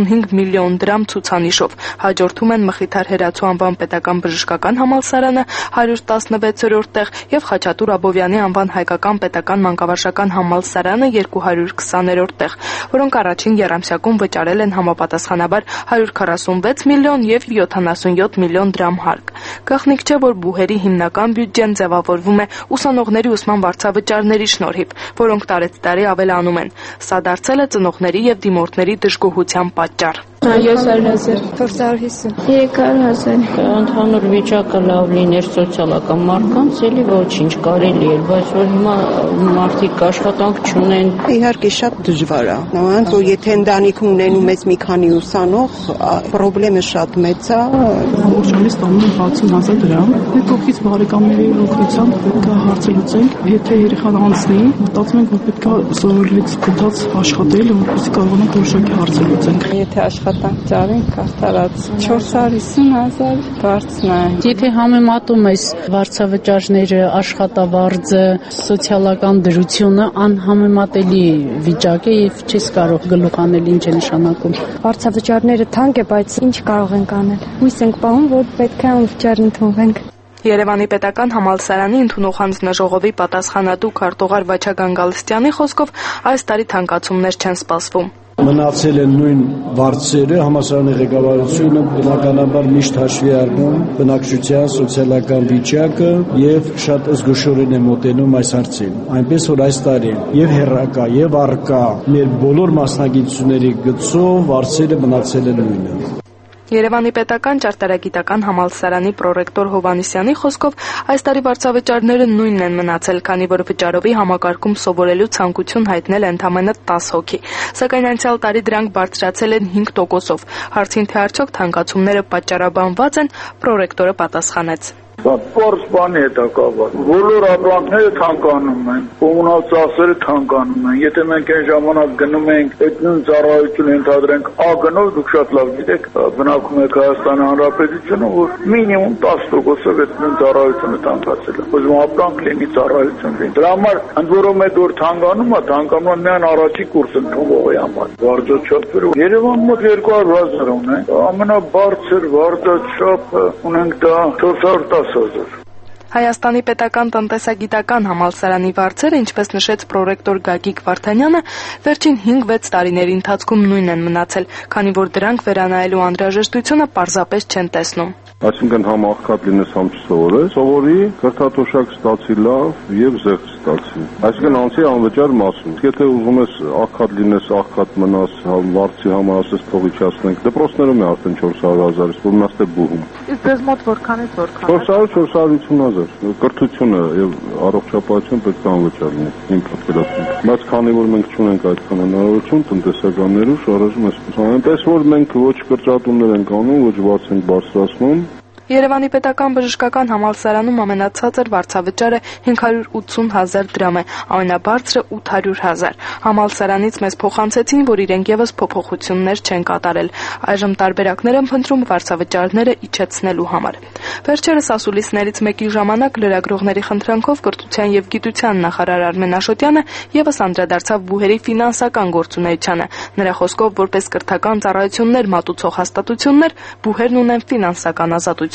յոթանասունհինգ միլիոն դրամ ցուցանիշով։ Հաջորդում են Մխիթար Հերացու անվան պետական բժշկական համալսարանը հարյուր տասնվեցերորդ տեղ եւ Խաչատուր Աբովյանի անվան հայկական պետական մանկավարժական համալսարանը երկու հարյուր քսաներորդ տեղ, որոնք առաջին եռամսյակում վճարել են համապատասխանաբար հարյուր քառասունվեց միլիոն եւ յոթանասունյոթ միլիոն դրամ հարկ։ Գաղտնիք չէ, որ բուհերի հիմնական բյուջեն ձևավորվում է ուսանողների ուսման վարձավճարների շնորհիվ, որոնք տարեցտարի ավելանում են։ Սա դարձել է ծնողների եւ դիմորդների դժգոհության պատճառ։ յոթ հազար, չորս հարյուր հիսուն, երեք հարյուր հազար։ Ընդհանուր վիճակը լավ լիներ սոցիալական մարդկանց, էլի ոչինչ կարելի էր, բայց որ հիմա մարդիկ աշխատանք չունեն։ Իհարկե շատ դժվար է, նույնիսկ որ եթե ընտանիք ունենում ես մի քանի ուսանող, խնդրեմը շատ մեծ է։ Ամբողջովին ստանում են վաթսուն հազար դրամ։ Մենք կողքից բարեկամների օգնությամբ պետք է հարցը լուծենք, եթե երեխան անցնի, մտածում ենք, որ պետք է սովորելից գտած աշխատել, որպեսզի կարողանանք որոշակի հարցը լուծենք։ Եթե աշխատանք ճարենք, արդարաց չորս հարյուր հիսուն հազար բարձն է։ Եթե համեմատում ես վարձավճարները, աշխատավարձը, սոցիալական դրությունը, անհամեմատելի վիճակ է եւ չես կարող գլուխ անել ինչ է նշանակում։ Վարձավճարները թանկ է, բայց ինչ կարող ենք անել։ Հույս ենք պահում, որ պետք է անվճար ընդունվենք։ Երևանի պետական համալսարանի ընդունող հանձնաժողովի պատասխանատու քարտուղար Վաչագան Գալստյանի խոսքով այս տարի թանկացումներ չեն սպասվում։ Մնացել են նույն վարձերը, համալսարանի ղեկավարությունը բնականաբար միշտ հաշվի առնում բնակչության սոցիալական վիճակը եւ շատ զգուշորեն է մոտենում այս հարցին։ Այնպես որ այս տարի եւ հերրակա եւ առկա մեր բոլոր մասնագիտությունների գծով վարձերը մնացել են նույնը։ Երևանի պետական ճարտարագիտական համալսարանի պրոռեկտոր Հովանեսյանի խոսքով այս տարի վարձավճարները նույնն են մնացել, քանի որ վճարովի համակարգում սովորելու ցանկություն հայտնել է ընդամենը տասը հոգի, սակայն անցյալ տարի դրանք բարձրացել են հինգ տոկոսով։ Հարցին թե արդյոք թանկացումները պատճառաբանված են, պրոռեկտորը պատասխանեց. Դա պարզ բանի է դա կապված։ Բոլոր ապրանքները թանկանում են, կոմունալ ծախսերը թանկանում են։ Եթե մենք այն ժամանակ գնում ենք այդ նույն ծառայությունը ընդհանրենք A գնով, դուք շատ լավ գիտեք, բնակվում եք Հայաստանի Հանրապետությունում, որ մինիմում տասը տոկոսով այդ նույն ծառայությունը թանկացել է։ Ուզում ապրանք լինի, ծառայություն լինի։ Դրա համար ընդ որում այդ որ թանկանում է, թանկանում է միայն առաջի կուրս ընդունողի համար։ Վարձաչափերը Երևան մոտ երկու հարյուր հազար ունեն։ Ամենաբարձր վարձաչափը ունենք դա չորս հարյուր տասը։ Հայաստանի պետական տնտեսագիտական համալսարանի վարձերը, ինչպես նշեց պրոռեկտոր Գագիկ Վարդանյանը, վերջին հինգ-վեց տարիների ընթացքում նույնն են մնացել, քանի որ դրանք վերանայելու անհրաժեշտությունը պարզապես չեն տեսնում։ Այսինքն համ աղքատ լինես, համ չսովորես, սովորի, կրթաթոշակ ստացի լավ եւ զեղչ ստացի։ Այսինքն անցի անվճար մասում։ Եթե ուզում ես աղքատ լինես, աղքատ մնաս, վարձի համար ասես փողի չասնենք, դպրոցներում է արդեն չորս հարյուր հազար, որ մնաց է բուհում։ Իսկ ձեզ մոտ որքանից որքան։ չորս հարյուր չորս հարյուր ութսուն հազար։ Կրթությունը եւ առողջապահություն պետք է անվճար լինի, իմ պատկերացմամբ։ Բայց քանի որ մենք չունենք այդքան հնարավորություն տնտեսականներու շարժում է սպասում։ Այնպես որ մենք ոչ կրճատումներ ենք անում, ոչ վարձ ենք բարձրացնում։ Երևանի պետական բժշկական համալսարանում ամենացածր վարձավճարը հինգ հարյուր ութսուն հազար դրամ է, ամենաբարձրը ութ հարյուր հազար։ Համալսարանից մեզ փոխանցեցին, որ իրենք եւս փոփոխություններ չեն կատարել։ Այժմ տարբերակներ են փնտրում վարձավճարները իջեցնելու համար։ Վերջերս ասուլիսներից մեկի ժամանակ լրագրողների խնդրանքով կրթության եւ գիտության նախարար Արմեն Աշոտյանը եւս անդրադարձավ բուհերի ֆինանսական գործունեությանը։ Նրա խոսքով, որպես կրթական ծառայություններ մատուցող հաստատություններ, բուհերն ունեն ֆինանսական ազատություն։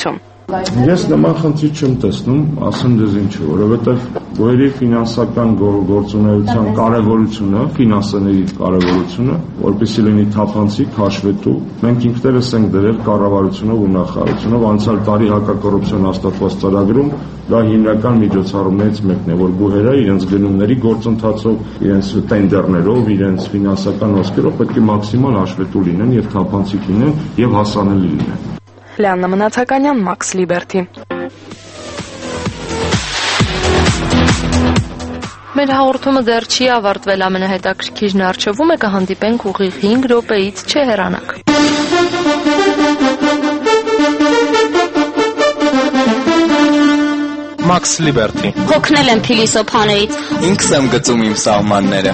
Ես նման խնդիր չեմ տեսնում, ասեմ դες ինչու, որովհետև բուհերի ֆինանսական գործունեության կարևորությունը, ֆինանսների կարևորությունը, որպեսզի լինի թափանցիկ, հաշվետու, մենք ինքներս ենք դրել կառավարությունով ու նախարարությունով անցյալ տարի հակակոռուպցիոն հաստատված ծրագրում, դա հիմնական միջոցառումներից մեկն է, որ բուհերը իրենց գնումների գործընթացով, իրենց տենդերներով, իրենց ֆինանսական ոսկերով պետք է մաքսիմալ հաշվետու լինեն եւ թափանցիկ լինեն եւ հասանելի լինեն։ Լիաննա Մնացականյան, Max Liberty։ Մեր հաղորդումը դեռ չի ավարտվել, ամենահետաքրքիրն առջևում է, կհանդիպենք ուղիղ հինգ րոպեից, չհեռանաք։ Max Liberty։ Հոգնել եմ փիլիսոփաներից։ Ինքս եմ գծում իմ սահմանները։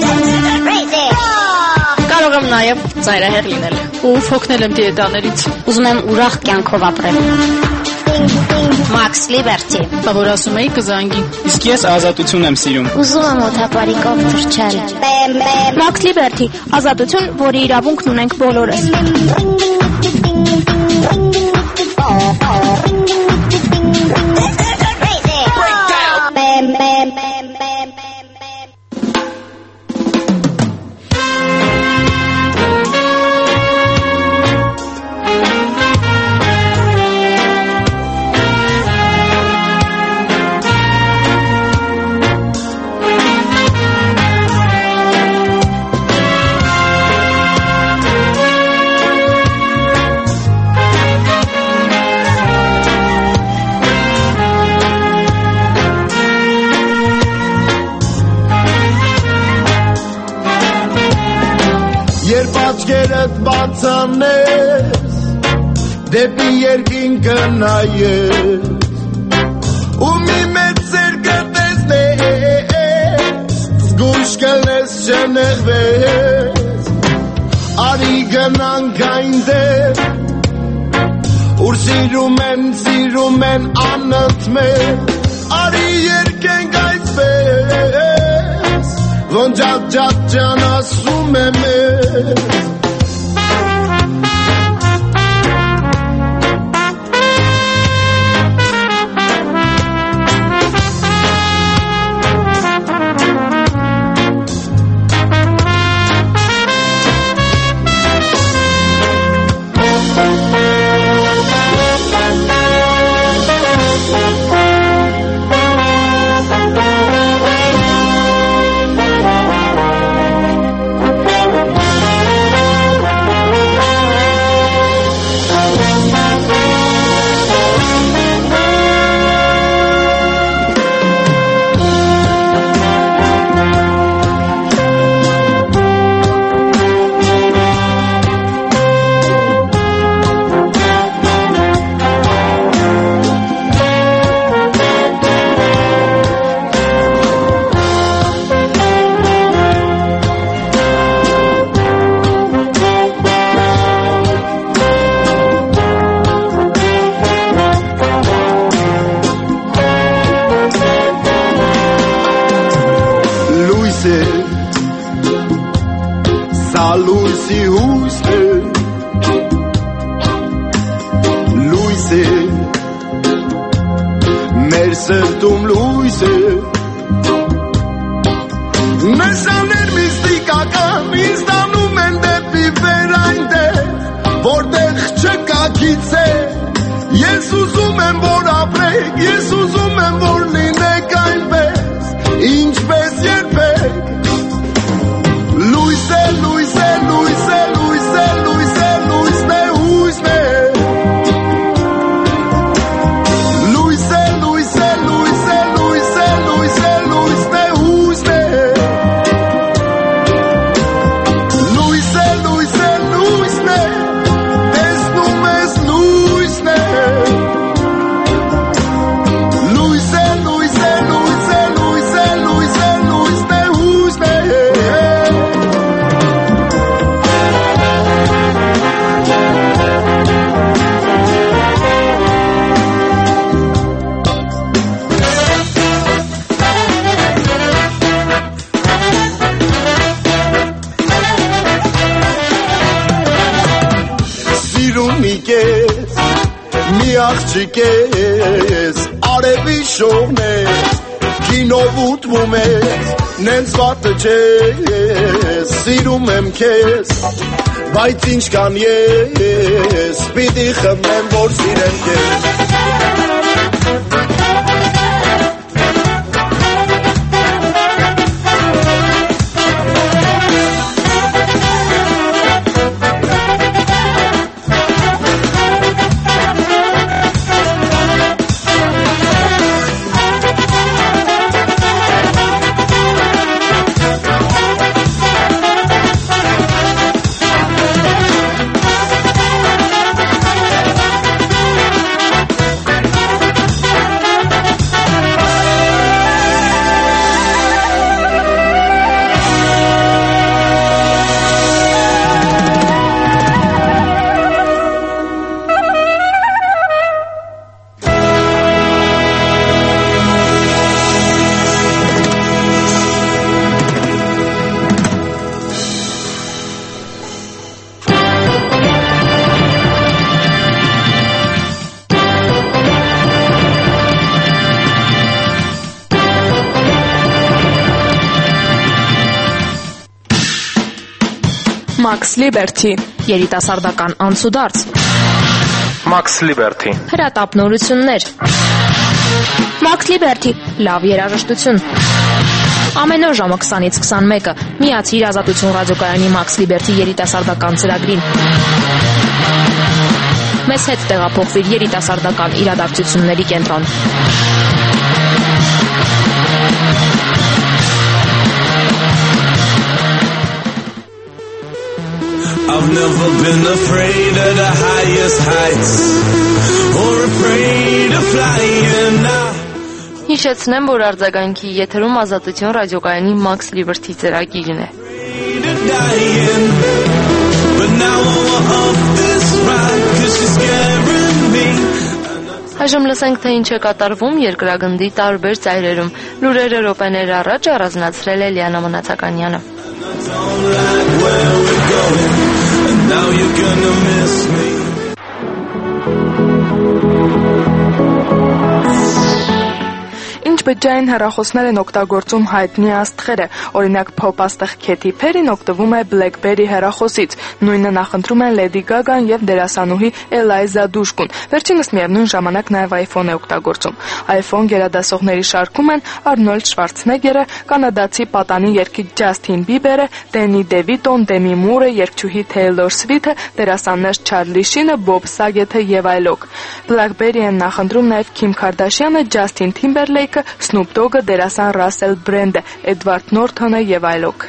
Կարող եմ նաև ծայրահեղ լինել։ Ու հոգնել եմ դիետաներից։ Ուզում եմ ուրախ կյանքով ապրել։ Max Liberty։ Բա որ ասում էի կզանգի։ Իսկ ես ազատություն եմ սիրում։ Ուզում եմ օթապարիկով թռչել։ Max Liberty, ազատություն, որի իրավունքն ունենք բոլորս։ Երբ աչքերդ բացանես, դեպի երկինքը նայես, ու մի մեծ սերկը տեսնես, զգույշ կլես չնեղվես, արի գնանք այնտեղ, ուր սիրում են, սիրում են անըտ մեզ, արի երկենք այսպես, ոնց ջատ ջատ ջան ասում եմ ես Լույսի հույսն է, լույս է, մեր սրտում լույս է, նշաններ միստիկական ինձ տանում են դեպի վեր այնտեղ, որտեղ չկա գիծե, ես ուզում եմ որ ապրեք, ես ուզում եմ որ լինեք այնպես, ինչպես երբեք, լույս է, լույս է, լույս է, լույս է, լույս է, լույսն է, հույսն է, լույս է, լույս է, լույս է, լույս է, լույս է, լույսն է, հույսն է, լույս է, լույս է, լույսն է, տեսնում ես լույսն է, լույս է, լույս է, լույս է, լույս է, լույս է, լույսն է, հույսն է. Սիրունիկես, մի աղջիկես, արևի շողն ես, կինով ուտվում ես, նենց վատը չես, սիրում եմ քեզ, բայց ինչ կան ես, պիտի խմեմ, որ սիրեմ քեզ. Max Liberty, երիտասարդական անցուդարձ, Max Liberty, հրատապնորություններ, Max Liberty, լավ երաժշտություն։ Ամեն օր ժամը քսանից քսանմեկը միացիր Ազատություն ռադիոկայանի Max Liberty երիտասարդական ծրագրին։ Մեզ հետ տեղափոխվիր երիտասարդական իրադարձությունների կենտրոն։ I've never been afraid of the highest heights or afraid of flying now. Հիշեցնեմ, որ արձագանքի եթերում Ազատություն ռադիոկայանի Max Liberty ծրագիրն է։ Այժմ լսենք, թե ինչ է կատարվում երկրագնդի տարբեր ծայրերում։ Լուրերը րոպեներ առաջ առանձնացրել է Լիանա Մնացականյանը։ Ինչ բջջային հեռախոսներ են օգտագործում հայտնի աստղերը, օրինակ փոփ-աստղ Քեթի Փերին օգտվում է BlackBerry հեռախոսից, նույնը նախընտրում են Lady Gaga-ն եւ դերասանուհի Էլայզա Դուշկուն, վերջինս միևնույն ժամանակ նաեւ iPhone է օգտագործում։ iPhone գերադասողների շարքում են Արնոլդ Շվարցնեգերը, կանադացի պատանի երգիչ Ջասթին Բիբերը, Դենի Դևիտոն, Դեմի Մուրը, երգչուհի Թեյլոր Սվիթը, դերասաններ Չարլի Շինը, Բոբ Սագեթը եւ այլոք։ BlackBerry են նախընտրում նաեւ Քիմ Քարդաշյանը, Ջասթին Թիմբերլեյքը, Snoop Dogg-ը, դերասան Ռասել Բրենդը, Էդվարդ Նորթոնը եւ այլոք։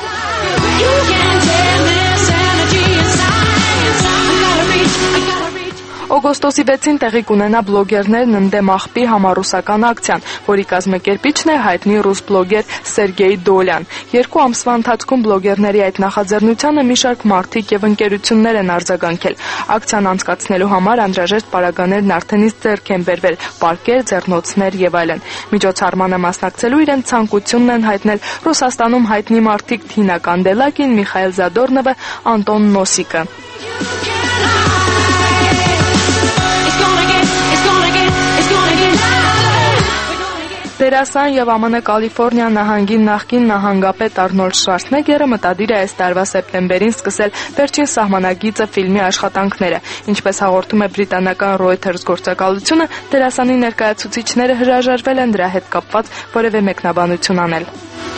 Օգոստոսի վեցին տեղի կունենա բլոգերներն ընդդեմ աղբի համառուսական ակցիան, որի կազմակերպիչն է հայտնի ռուս բլոգեր Սերգեյ Դոլյան։ Երկու ամսվա ընթացքում բլոգերների այդ նախաձեռնությանը մի շարք մարդիկ եւ ընկերություններ են արձագանքել։ Ակցիան անցկացնելու համար անհրաժեշտ պարագաներն արդեն իսկ ձեռք են բերվել՝ պարկեր, ձեռնոցներ եւ այլն։ Միջոցառմանը մասնակցելու իրենց ցանկությունն են հայտնել Ռուսաստանում հայտնի մարդիկ Թինա Կանդելակին, Միխայել Զադորնովը, Անտոն Նոսիկը։ Դերասան եւ ԱՄՆ Կալիֆոռնիա նահանգի նախկին նահանգապետ Արնոլդ Շվարցնեգերը մտադիր է այս տարվա սեպտեմբերին սկսել վերջին սահմանագիծը ֆիլմի աշխատանքները։ Ինչպես հաղորդում է բրիտանական Reuters գործակալությունը, դերասանի ներկայացուցիչները հրաժարվել են դրա հետ կապված որևէ մեկնաբանություն անել։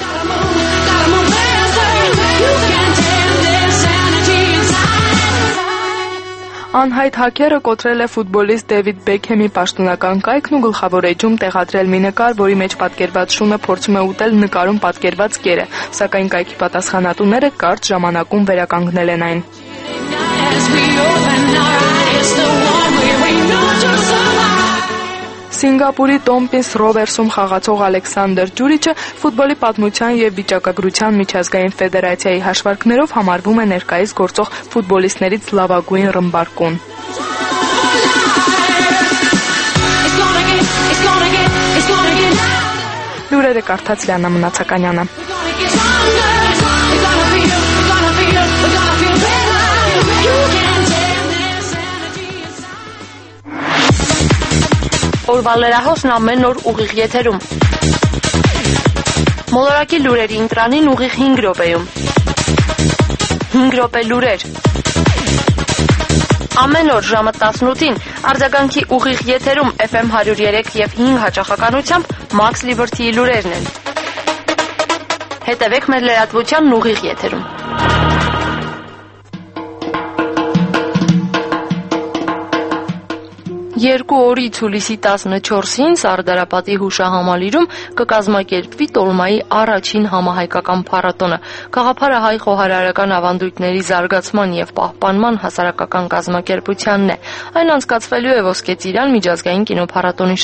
Անհայտ հաքերը կոտրել է ֆուտբոլիստ Դեվիդ Բեքհեմի պաշտոնական կայքն ու գլխավոր էջում տեղադրել մի նկար, որի մեջ պատկերված շունը փորձում է ուտել նկարում պատկերված կերը, սակայն կայքի պատասխանատուները կարճ ժամանակում վերականգնել են այն։ Սինգապուրի Տոմպինս Ռովերսում խաղացող Ալեքսանդր Ջուրիչը ֆուտբոլի պատմության եւ վիճակագրության միջազգային ֆեդերացիայի հաշվարկներով համարվում է ներկայիս գործող ֆուտբոլիստներից լավագույն ռմբարկուն։ Լուրերը կարդաց Լիանա Մնացականյանը։ Օրվա լրահոսն ամեն օր ուղիղ եթերում։ Մոլորակի լուրերի ընտրանին ուղիղ հինգ րոպեում։ հինգ րոպե լուրեր։ Ամեն օր ժամը տասնութին արձագանքի ուղիղ եթերում Էֆ Էմ հարյուր երեք եւ հինգ հաճախականությամբ Max Liberty-ի լուրերն են։ Հետևեք մեր լրատվությանն ուղիղ եթերում։ Երկու օրից հուլիսի տասնչորսին Սարդարապատի հուշահամալիրում կկազմակերպվի Տոլմայի առաջին համահայկական փառատոնը։ Գաղափարը հայ խոհարարական ավանդույթների զարգացման եւ պահպանման հասարակական կազմակերպությանն է։ Այն անցկացվելու է Ոսկեծիրան միջազգային կինոփառատոնի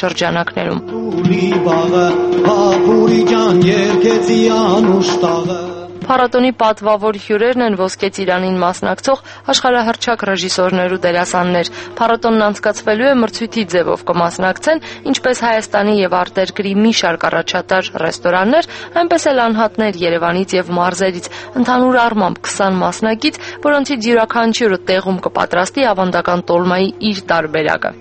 շրջանակներում։ Փառատոնի պատվավոր հյուրերն են Ոսկեծիրանին մասնակցող աշխարհահռչակ ռեժիսորներ ու դերասաններ։ Փառատոնն անցկացվելու է մրցույթի ձևով կմասնակցեն ինչպես Հայաստանի եւ արտերկրի մի շարք առաջատար ռեստորաններ, այնպես էլ անհատներ Երևանից եւ մարզերից։ Ընդհանուր առմամբ քսան մասնակից, որոնցից յուրաքանչյուրը տեղում կպատրաստի ավանդական տոլմայի իր տարբերակը։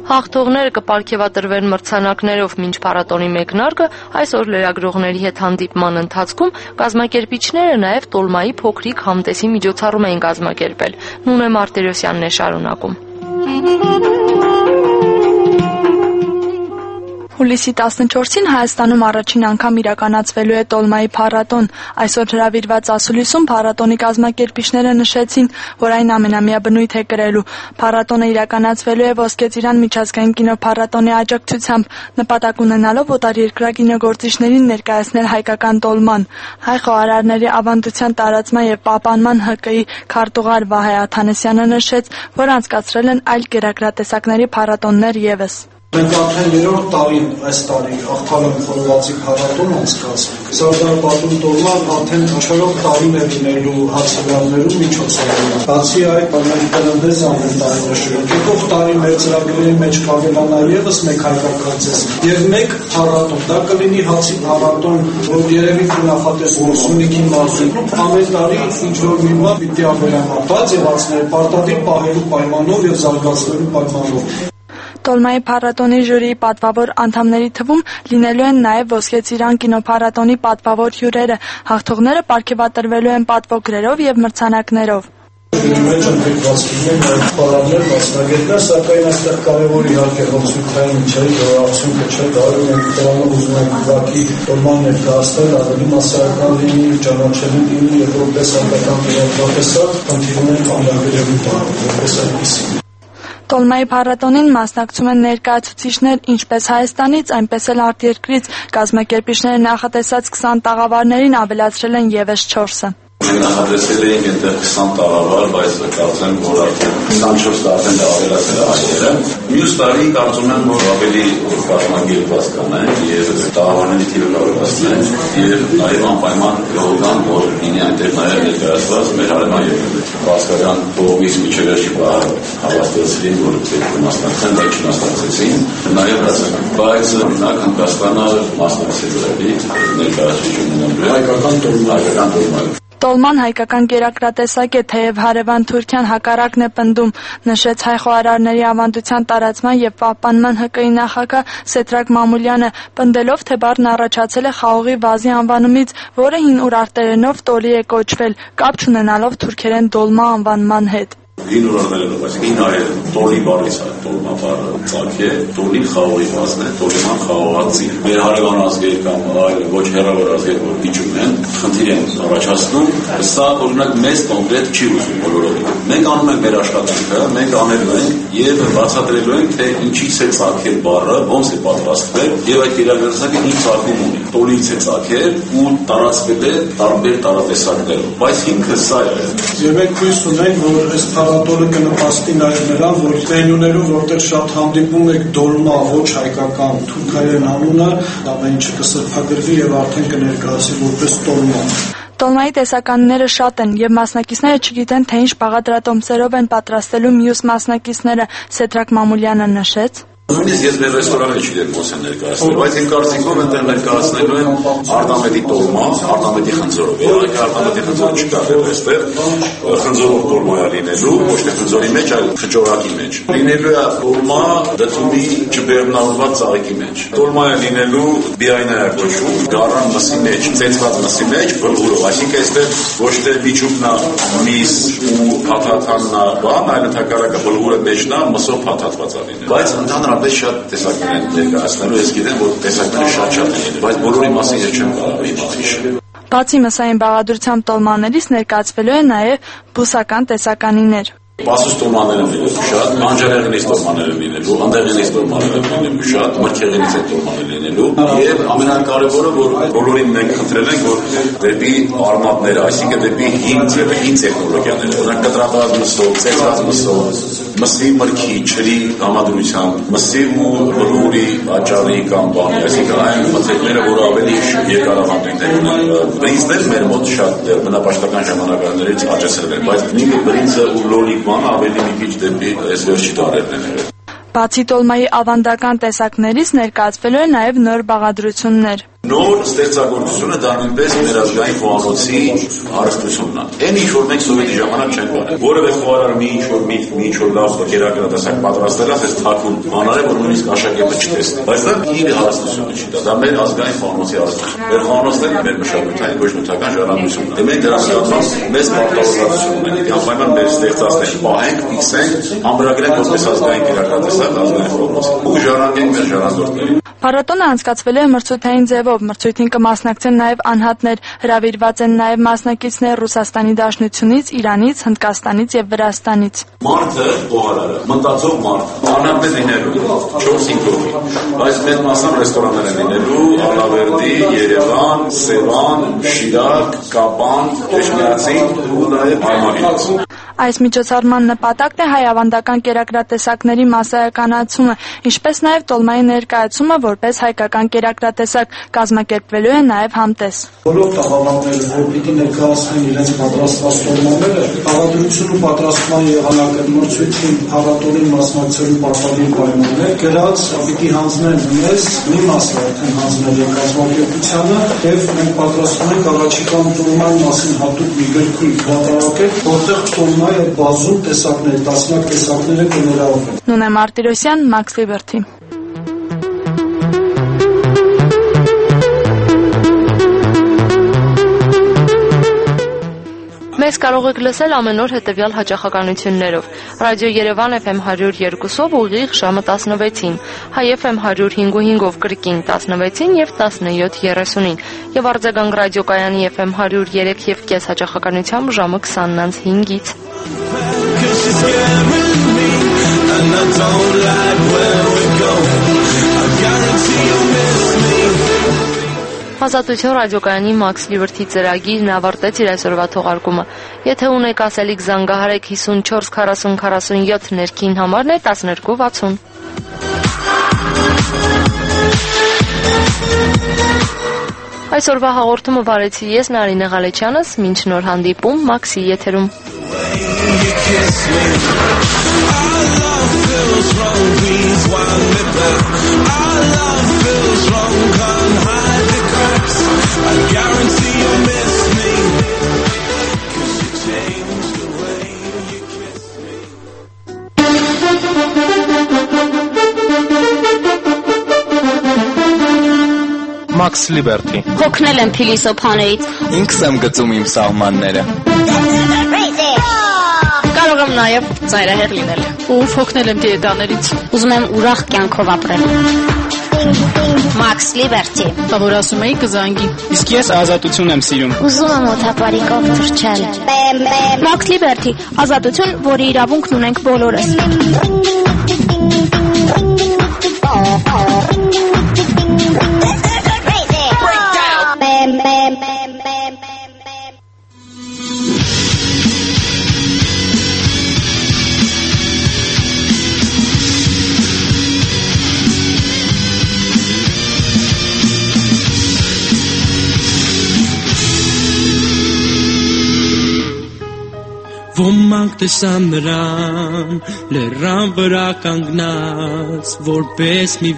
Հաղթողները կպարգևատրվեն մրցանակներով մինչ փառատոնի մեկնարկը, այսօր լրագրողների հետ հանդիպման ընթացքում կազմակերպիչները նաև տոլմայի փոքրիկ համտեսի միջոցառում էին կազմակերպել։ Նունե Մարտիրոսյանն է շարունակում։ Հուլիսի տասնչորսին Հայաստանում առաջին անգամ իրականացվելու է տոլմայի փառատոն։ Այսօր հրավիրված ասուլիսում փառատոնի կազմակերպիչները նշեցին, որ այն ամենամյա բնույթ է կրելու։ Փառատոնը իրականացվելու է Ոսկեծիրան միջազգային կինոփառատոնի աջակցությամբ, նպատակ ունենալով օտարերկրյա կինոգործիչներին ներկայացնել հայկական տոլման։ Հայ խոհարարների ավանդության տարածման եւ պահպանման ՀԿ ի քարտուղար Վահե Աթանեսյանը նշեց, որ անցկացրել են այլ կերակրատեսակների փառատոններ եւս։ Մենք արդեն երրորդ տարին այս տարի Աղթալան խորովածի փառատոն անցկացնում։ Սարդարապատում տոլման արդեն չորրորդ տարին է լինելու հացավարներում միջոցառում։ Բացի այդ, մենք տնտես ամեն տարի նշում։ Եկող տարի մեր ծրագրերի մեջ կավելանա եւս մեկ հայկական ծես եւ մեկ փառատոն։ Դա կլինի հացի փառատոն, որ երևի նախատեսվում Սյունիքի մարզում։ Ամեն տարի ինչ որ մի բան պիտի ավելանա։ Բայց եղածները պարտադիր պահելու պայմանով եւ զարգացնելու պայմանով։ Տոլմայի փառատոնի ժյուրիի պատվավոր անդամների թվում լինելու են նաև Ոսկեծիրան կինոփառատոնի պատվավոր հյուրերը։ Հաղթողները պարգևատրվելու են պատվոգրերով եւ մրցանակներով։ Մեջ ընդգրկված լինեն նաև խոհարարներ, մասնագետներ, սակայն այստեղ կարևոր իհարկե հոգսույթային չէ, որ արդյունքը չէ, դա մենք դրանով ուզում ենք ուղղակի տոլման ներկայացնել, ավելի մասսայական լինի, ճանաչելի լինի եւ որպես հայկական կինոփառատոն, խնդիր ունենք ամենագրևի տանը, որպես այդպիսին։ Տոլմայի փառատոնին մասնակցում են ներկայացուցիչներ ինչպես Հայաստանից, այնպես էլ արտերկրից։ Կազմակերպիչները նախատեսած քսան տաղավարներին ավելացրել են եւս չորսը։ Մենք նախատեսել էինք այնտեղ քսան տաղավար, բայց կարծեմ, որ արդեն քսանչորս տարին ավելացել է այդերը։ Մյուս տարի կարծում եմ, որ ավելի կազմակերպված կանեն եւ տաղավարների թիվը ավելացնեն եւ նաեւ անպայման գողան, որ լինի այնտեղ նաեւ ներկայացված մեր հարևան երկրներ։ Բասկական կողմից միջերաշի հավաստացին, որ մասնակցեն, բայց չմասնակցեցին, նաեւ հրացան։ Բայց օրինակ Հնդկաստանը մասնակցել է ներկայացուցիչ ունենալու հայկական տոլմա, հայկական տոլմա։ Տոլման հայկական կերակրատեսակ է, թեև հարևան Թուրքիան հակառակն է պնդում, նշեց հայ խոհարարների ավանդության տարածման եւ պահպանման ՀԿ-ի նախագահ Սեդրակ Մամուլյանը, պնդելով, թե բառն առաջացել է խաղողի վազի անվանումից, որը հին ուրարտերենով տոլի է կոչվել, կապ չունենալով թուրքերեն դոլմա անվանման հետ։ Հին ուրարտերենով, այսինքն այլ տոլի բառից է, տոլմա բառը ծագ է, տոլի խաղողի վազն է, տոլիման խաղողածի։ Մեր հարևան ազգեր կամ այլ ոչ հեռավոր ազգեր, որ դիճում են, խնդիր են առաջացնում, սա օրինակ մեզ կոնկրետ չի ուզում բոլորովին։ Մենք անում ենք մեր աշխատանքը, մենք անելու ենք եւ բացատրելու ենք, թե ինչից է ծագել բառը, ոնց է պատրաստվել եւ այդ կերակրատեսակը ինչ ծագում ունի։ Տոլից է ծագել ու տարածվել է տարբեր տարատեսակներով, բայց հիմքը սա է։ Եվ մենք հույս ունենք, որ այս փառատոնը կնպաստի նաև նրան, որ վենյուներում, որտեղ շատ հանդիպում եք դոլմա, ոչ հայկական, թուրքերեն անունը, ամեն ինչը կսրբագրվի եւ արդեն կներկայացվի որպես տոլմա։ Տոլմայի տեսականները շատ են եւ մասնակիցները չգիտեն, թե ինչ բաղադրատոմսերով են պատրաստելու մյուս մասնակիցները, Սեդրակ Մամուլյանը նշեց։ Նույնիսկ ես մեր ռեստորանը չգիտեմ ոնց են ներկայացնել, բայց իմ կարծիքով այնտեղ ներկայացնելու են արտամետի տոլմա, արտամետի խնձորով։ Իհարկե արտամետի խնձորը չկա այստեղ, խնձորով տոլմա է լինելու, ոչ թե խնձորի մեջ, այլ խճորակի մեջ։ Լինելու է տոլմա դդումի չբեռնավորված ծաղիկի մեջ։ Տոլմա է լինելու բիայնայա կոչվում, գարան մսի մեջ, ծեծված մսի մեջ, բլուրով, այսինքն այստեղ ոչ թե միջուկն է միս ու փաթաթանն է, բան, այլ ընդհակառակը բլուրը մեջն է, մսով փաթաթված է լինելու։ Բայց ընդհանրապես շատ տեսակներ են ներկայացնելու, ես գիտեմ, որ տեսակները շատ-շատ են, բայց բոլորի մասին ես չեմ կարող իմանալ։ Բացի մսային բաղադրությամբ տոլմաներից ներկայացվելու է նաև բուսական տեսականիներ։ Պասուս տոլմաները լինելու շատ, անջարեղենից տոլմաները լինելու, անդեղենից տոլմաները լինելու շատ, մրգեղենից այդ տոլմաները լինելու եւ ամենակարևորը, որ բոլորին մենք խնդրել ենք, որ դեպի արմատները, այսինքն դեպի հին ձևը, հին տեխնոլոգիաները, օրինակ կտրատված մսով, ծեծված մսով, մսի մրգի, ջրի համադրությամբ, մսի ու բլուրի աճարի կամ բանի, այսինքն այն մթերքները, որ ավելի երկարավանդույթներ ունեն։ Բրինձներ մեր մոտ շատ դեռ բնապաշտական ժամանակներից աճեցրել են, բայց նույնիսկ բրինձը ու լոլիկ ավելի մի քիչ դեպի այս վերջի տարերն են։ Բացի տոլմայի ավանդական տեսակներից ներկայացվելու են նաև նոր բաղադրություններ։ Նոր ստեղծագործությունը դա նույնպես մեր ազգային խոհանոցի հարստությունն է։ Այն ինչ որ մենք սովետի ժամանակ չենք անում, որևէ խոհարար մի ինչ որ մի ինչ որ լավ գերակրատեսակ պատրաստել է, այս թաքուն բաները, որ նույնիսկ աշակերտը չտեսնի։ Բայց դա իր հարստությունը չի, դա մեր ազգային խոհանոցի հարստությունն է։ Մեր խոհանոցները մեր մշակութային ոչ նյութական ժառանգությունն է։ Մենք դրա շրջանում մեծ պարտավորություն ունենք։ Անպայման մեր ստեղծածներին պահենք, ֆիքսենք, ամրագրենք որպես ազգային գերակրատեսակ ազգային խոհանոց։ Ու ժառանգենք մեր ժառանգորդներին։ Փառատոնը անցկացվել է մրցութային ձևով, մրցույթին կմասնակցեն նաև անհատներ, հրավիրված են նաև մասնակիցներ Ռուսաստանի Դաշնությունից, Իրանից, Հնդկաստանից եւ Վրաստանից։ Մարդը խոհարարը, մտածող մարդ, անհատներ լինելու չորս-հինգ հոգի, բայց մեծ մասամբ ռեստորաններ են լինելու, Ալավերդի, Երևան, Սևան, Շիրակ, Կապան, Էջմիածին ու նաև Արմանից։ Այս միջոցառման նպատակն է հայ ավանդական կերակրատեսակների մասսայականացումը, ինչպես նաև տոլմայի ներկայացումը որպես հայկական կերակրատեսակ, կազմակերպվելու է նաև համտես։ Բոլոր տաղավարները, որ պիտի ներկայացնեն իրենց պատրաստված տոլմաները, տաղադրություն ու պատրաստման եղանակը մրցույթին փառատոնին մասնակցելու պարտադիր պայմաններ գրած պիտի հանձնեն մեզ մի մասը արդեն հանձնել է կազմակերպությանը եւ մենք պատրաստում ենք առաջիկան տոլմայի մասին հատուկ մի գրքույկ հրատարակել, որտեղ տոլմայի բազում տեսակներ, տասնյակ տեսակները կներառվեն։ Նունե Մարտիրոսյան, Max Liberty։ Մեզ կարող եք լսել ամեն օր հետևյալ հաճախականություններով. Ռադիո Երևան Էֆ Էմ հարյուր երկուսով ուղիղ ժամը տասնվեցին, Հայ Էֆ Էմ հարյուր հինգ ու հինգով կրկին տասնվեցին եւ տասնյոթ երեսունին եւ արձագանք ռադիոկայանի Էֆ Էմ հարյուր երեք եւ կես հաճախականությամբ ժամը քսանն հինգից։ Ազատություն ռադիոկայանի Max Liberty ծրագիրն ավարտեց իր այսօրվա թողարկումը։ Եթե ունեք ասելիք, զանգահարեք հիսունչորս քառասուն քառասունյոթ ներքին համարն է տասներկու վաթսուն։ Այսօրվա հաղորդումը վարեցի ես Նարինե Ղալեչյանս, մինչ նոր հանդիպում Մաքսի եթերում։ I guarantee you'll miss me, 'cause you changed the way you kiss me. Max Liberty. Հոգնել եմ փիլիսոփաներից։ Ինքս եմ գծում իմ սահմանները։ Կարող եմ նաև ծայրահեղ լինել։ Ու հոգնել եմ դիետաներից։ Ուզում եմ ուրախ կյանքով ապրել։ Max Liberty։ Որ ասում էի կզանգի։ Իսկ ես ազատություն եմ սիրում։ Ուզում եմ օթապարիկով թռչել։ Max Liberty, ազատություն, որի իրավունքն ունենք բոլորս։ Ոմանք տեսան նրան, լեռան վրա կանգնած, որպես մի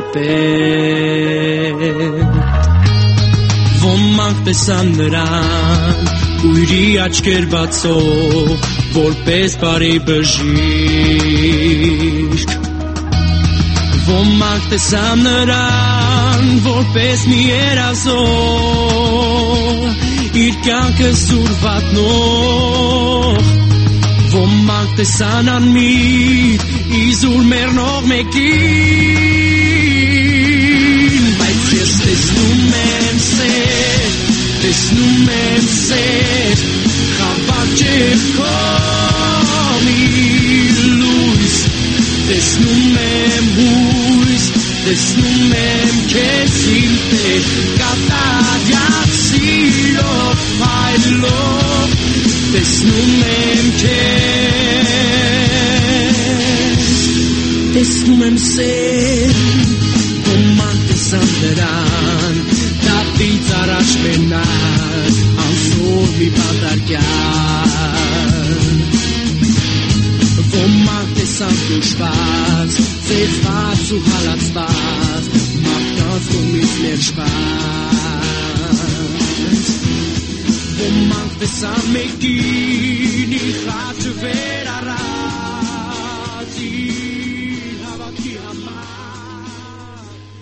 վարդապետ։ Ոմանք տեսան նրան, ուրի աչքեր բացող, որպես բարի բժիշկ։ Ոմանք տեսան նրան, որպես մի երազող, իր կյանքը սուր վատնող։ Ոմանք տեսան անմիտ, իզուր մեռնող մեկին, բայց ես տեսնում եմ սեր, տեսնում եմ սեր, խավար ջերքոմի լույս, տեսնում եմ հույս, տեսնում եմ քեզ իմ տեր, կատարյալ սիրով փայլող, տեսնում եմ քեզ, տեսնում եմ սեր, ոմանք տեսան նրան, դատից առաջ մենակ, անսոր մի պատարկյալ, ոմանք տեսան դուշված, ծեծված ու հալածված, մարդկանց կողմից ներշված, Samekini